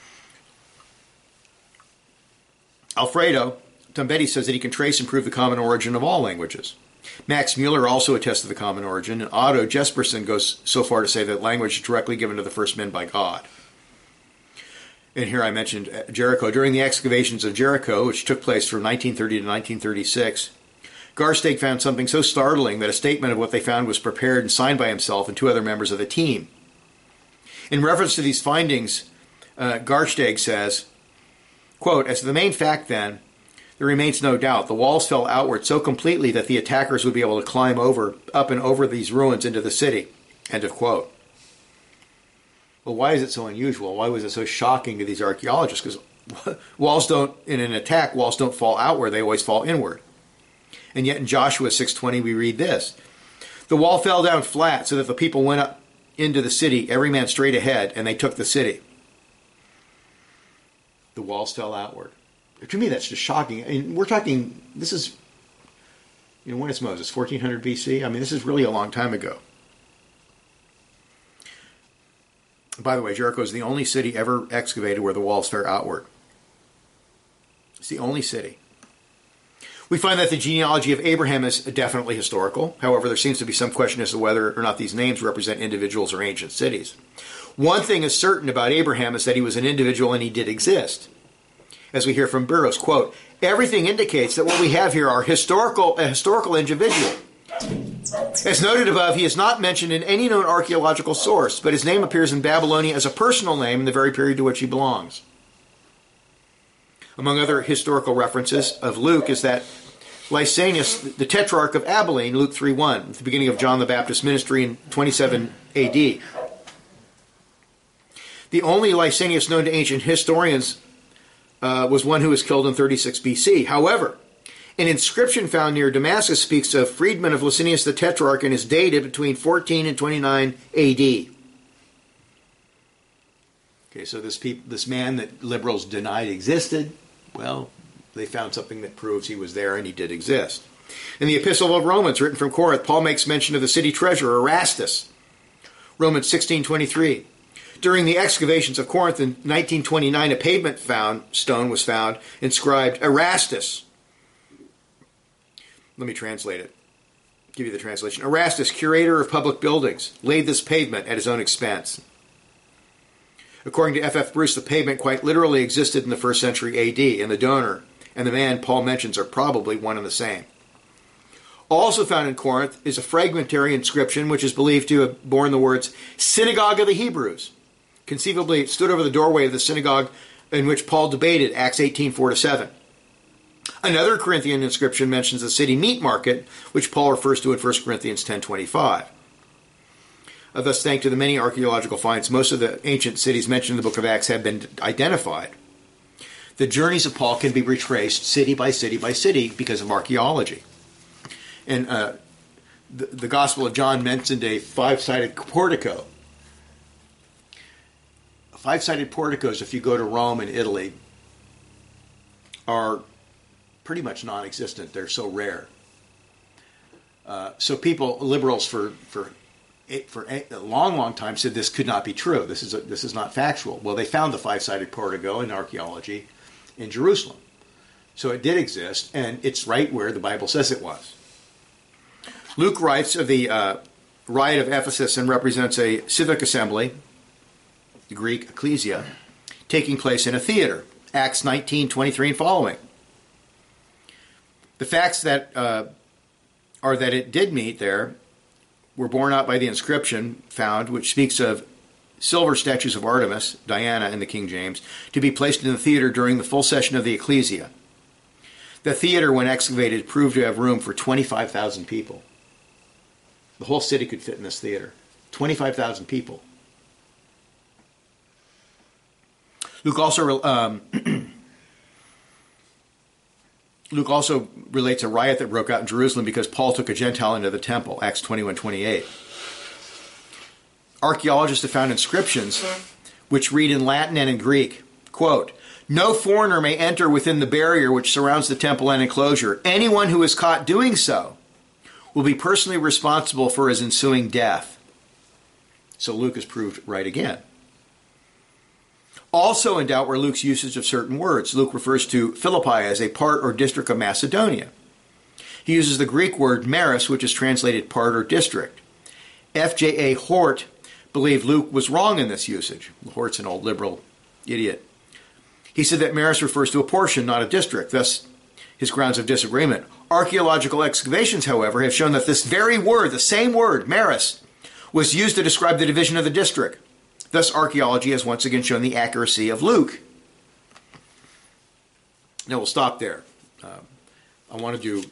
Alfredo Tombetti says that he can trace and prove the common origin of all languages. Max Mueller also attests to the common origin, and Otto Jesperson goes so far to say that language is directly given to the first men by God. And here I mentioned Jericho. During the excavations of Jericho, which took place from 1930 to 1936, Garsteg found something so startling that a statement of what they found was prepared and signed by himself and two other members of the team. In reference to these findings, Garsteg says, quote, "As to the main fact then, there remains no doubt. The walls fell outward so completely that the attackers would be able to climb up and over these ruins into the city." End of quote. Well, why is it so unusual? Why was it so shocking to these archaeologists? Because walls don't, in an attack, walls don't fall outward, they always fall inward. And yet in Joshua 6:20 we read this: "The wall fell down flat so that the people went up into the city, every man straight ahead, and they took the city." The walls fell outward. To me, that's just shocking. I mean, we're talking, this is, when is Moses? 1400 BC? I mean, this is really a long time ago. By the way, Jericho is the only city ever excavated where the walls fell outward. It's the only city. We find that the genealogy of Abraham is definitely historical. However, there seems to be some question as to whether or not these names represent individuals or ancient cities. One thing is certain about Abraham is that he was an individual and he did exist. As we hear from Burroughs, quote, "Everything indicates that what we have here are a historical individual. As noted above, he is not mentioned in any known archaeological source, but his name appears in Babylonia as a personal name in the very period to which he belongs." Among other historical references of Luke is that Lysanias, the tetrarch of Abilene, Luke 3:1, at the beginning of John the Baptist's ministry in 27 AD. The only Lysanias known to ancient historians was one who was killed in 36 BC. However, an inscription found near Damascus speaks of Friedman of Lysanias the Tetrarch and is dated between 14 and 29 AD. Okay, so this man that liberals denied existed, well, they found something that proves he was there and he did exist. In the Epistle of Romans, written from Corinth, Paul makes mention of the city treasurer, Erastus. Romans 16:23. During the excavations of Corinth in 1929, a pavement stone was found inscribed Erastus. Let me translate it. Give you the translation. Erastus, curator of public buildings, laid this pavement at his own expense. According to F.F. Bruce, the pavement quite literally existed in the 1st century A.D., and the donor and the man Paul mentions are probably one and the same. Also found in Corinth is a fragmentary inscription which is believed to have borne the words Synagogue of the Hebrews. Conceivably, it stood over the doorway of the synagogue in which Paul debated, Acts 18:4-7. Another Corinthian inscription mentions the city meat market, which Paul refers to in 1 Corinthians 10:25. Thus, thanks to the many archaeological finds, most of the ancient cities mentioned in the book of Acts have been identified. The journeys of Paul can be retraced city by city by city because of archaeology. And the Gospel of John mentioned a five-sided portico. Five-sided porticos, if you go to Rome and Italy, are pretty much non-existent. They're so rare. So people, liberals for a long time said this could not be true. This is not factual. Well, they found the five-sided portico in archaeology in Jerusalem. So it did exist, and it's right where the Bible says it was. Luke writes of the riot of Ephesus and represents a civic assembly, the Greek ecclesia, taking place in a theater, Acts 19:23 and following. The facts that are that it did meet there were borne out by the inscription found, which speaks of silver statues of Artemis, Diana in the King James, to be placed in the theater during the full session of the ecclesia. The theater, when excavated, proved to have room for 25,000 people. The whole city could fit in this theater. 25,000 people. Luke also relates a riot that broke out in Jerusalem because Paul took a Gentile into the temple, Acts 21:28. Archaeologists have found inscriptions which read in Latin and in Greek, quote, "No foreigner may enter within the barrier which surrounds the temple and enclosure. Anyone who is caught doing so will be personally responsible for his ensuing death." So Luke is proved right again. Also in doubt were Luke's usage of certain words. Luke refers to Philippi as a part or district of Macedonia. He uses the Greek word meris, which is translated part or district. F.J.A. Hort believed Luke was wrong in this usage. Hort's an old liberal idiot. He said that meris refers to a portion, not a district, thus his grounds of disagreement. Archaeological excavations, however, have shown that this very word, the same word, meris, was used to describe the division of the district. Thus, archaeology has once again shown the accuracy of Luke. Now, we'll stop there. I want to do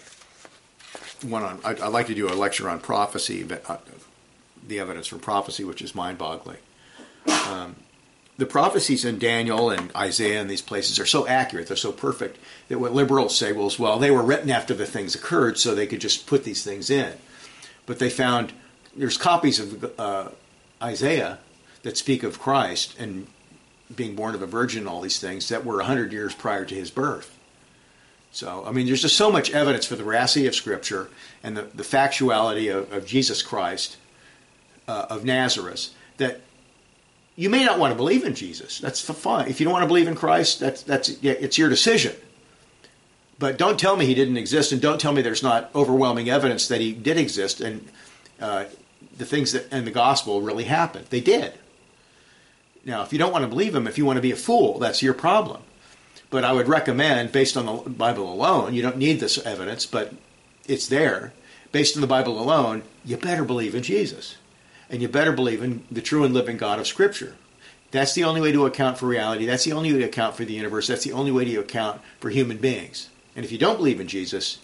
I'd like to do a lecture on prophecy, but the evidence for prophecy, which is mind-boggling. The prophecies in Daniel and Isaiah and these places are so accurate, they're so perfect, that what liberals say was, well, they were written after the things occurred, so they could just put these things in. But they found there's copies of Isaiah that speak of Christ and being born of a virgin and all these things that were 100 years prior to his birth. So, I mean, there's just so much evidence for the veracity of Scripture and the factuality of Jesus Christ of Nazareth that you may not want to believe in Jesus. That's fine. If you don't want to believe in Christ, it's your decision. But don't tell me he didn't exist, and don't tell me there's not overwhelming evidence that he did exist and the things that in the gospel really happened. They did. Now, if you don't want to believe him, if you want to be a fool, that's your problem. But I would recommend, based on the Bible alone, you don't need this evidence, but it's there. Based on the Bible alone, you better believe in Jesus. And you better believe in the true and living God of Scripture. That's the only way to account for reality. That's the only way to account for the universe. That's the only way to account for human beings. And if you don't believe in Jesus,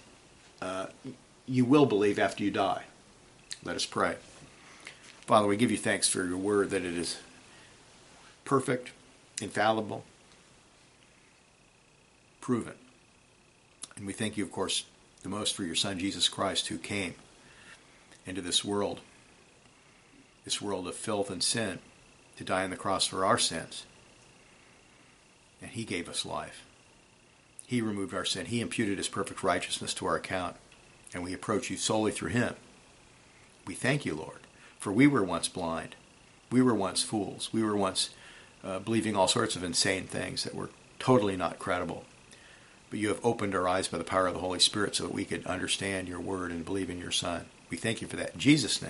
you will believe after you die. Let us pray. Father, we give you thanks for your word, that it is perfect, infallible, proven. And we thank you, of course, the most for your Son, Jesus Christ, who came into this world of filth and sin, to die on the cross for our sins. And he gave us life. He removed our sin. He imputed his perfect righteousness to our account. And we approach you solely through him. We thank you, Lord, for we were once blind. We were once fools. We were once believing all sorts of insane things that were totally not credible. But you have opened our eyes by the power of the Holy Spirit so that we could understand your word and believe in your Son. We thank you for that. In Jesus' name.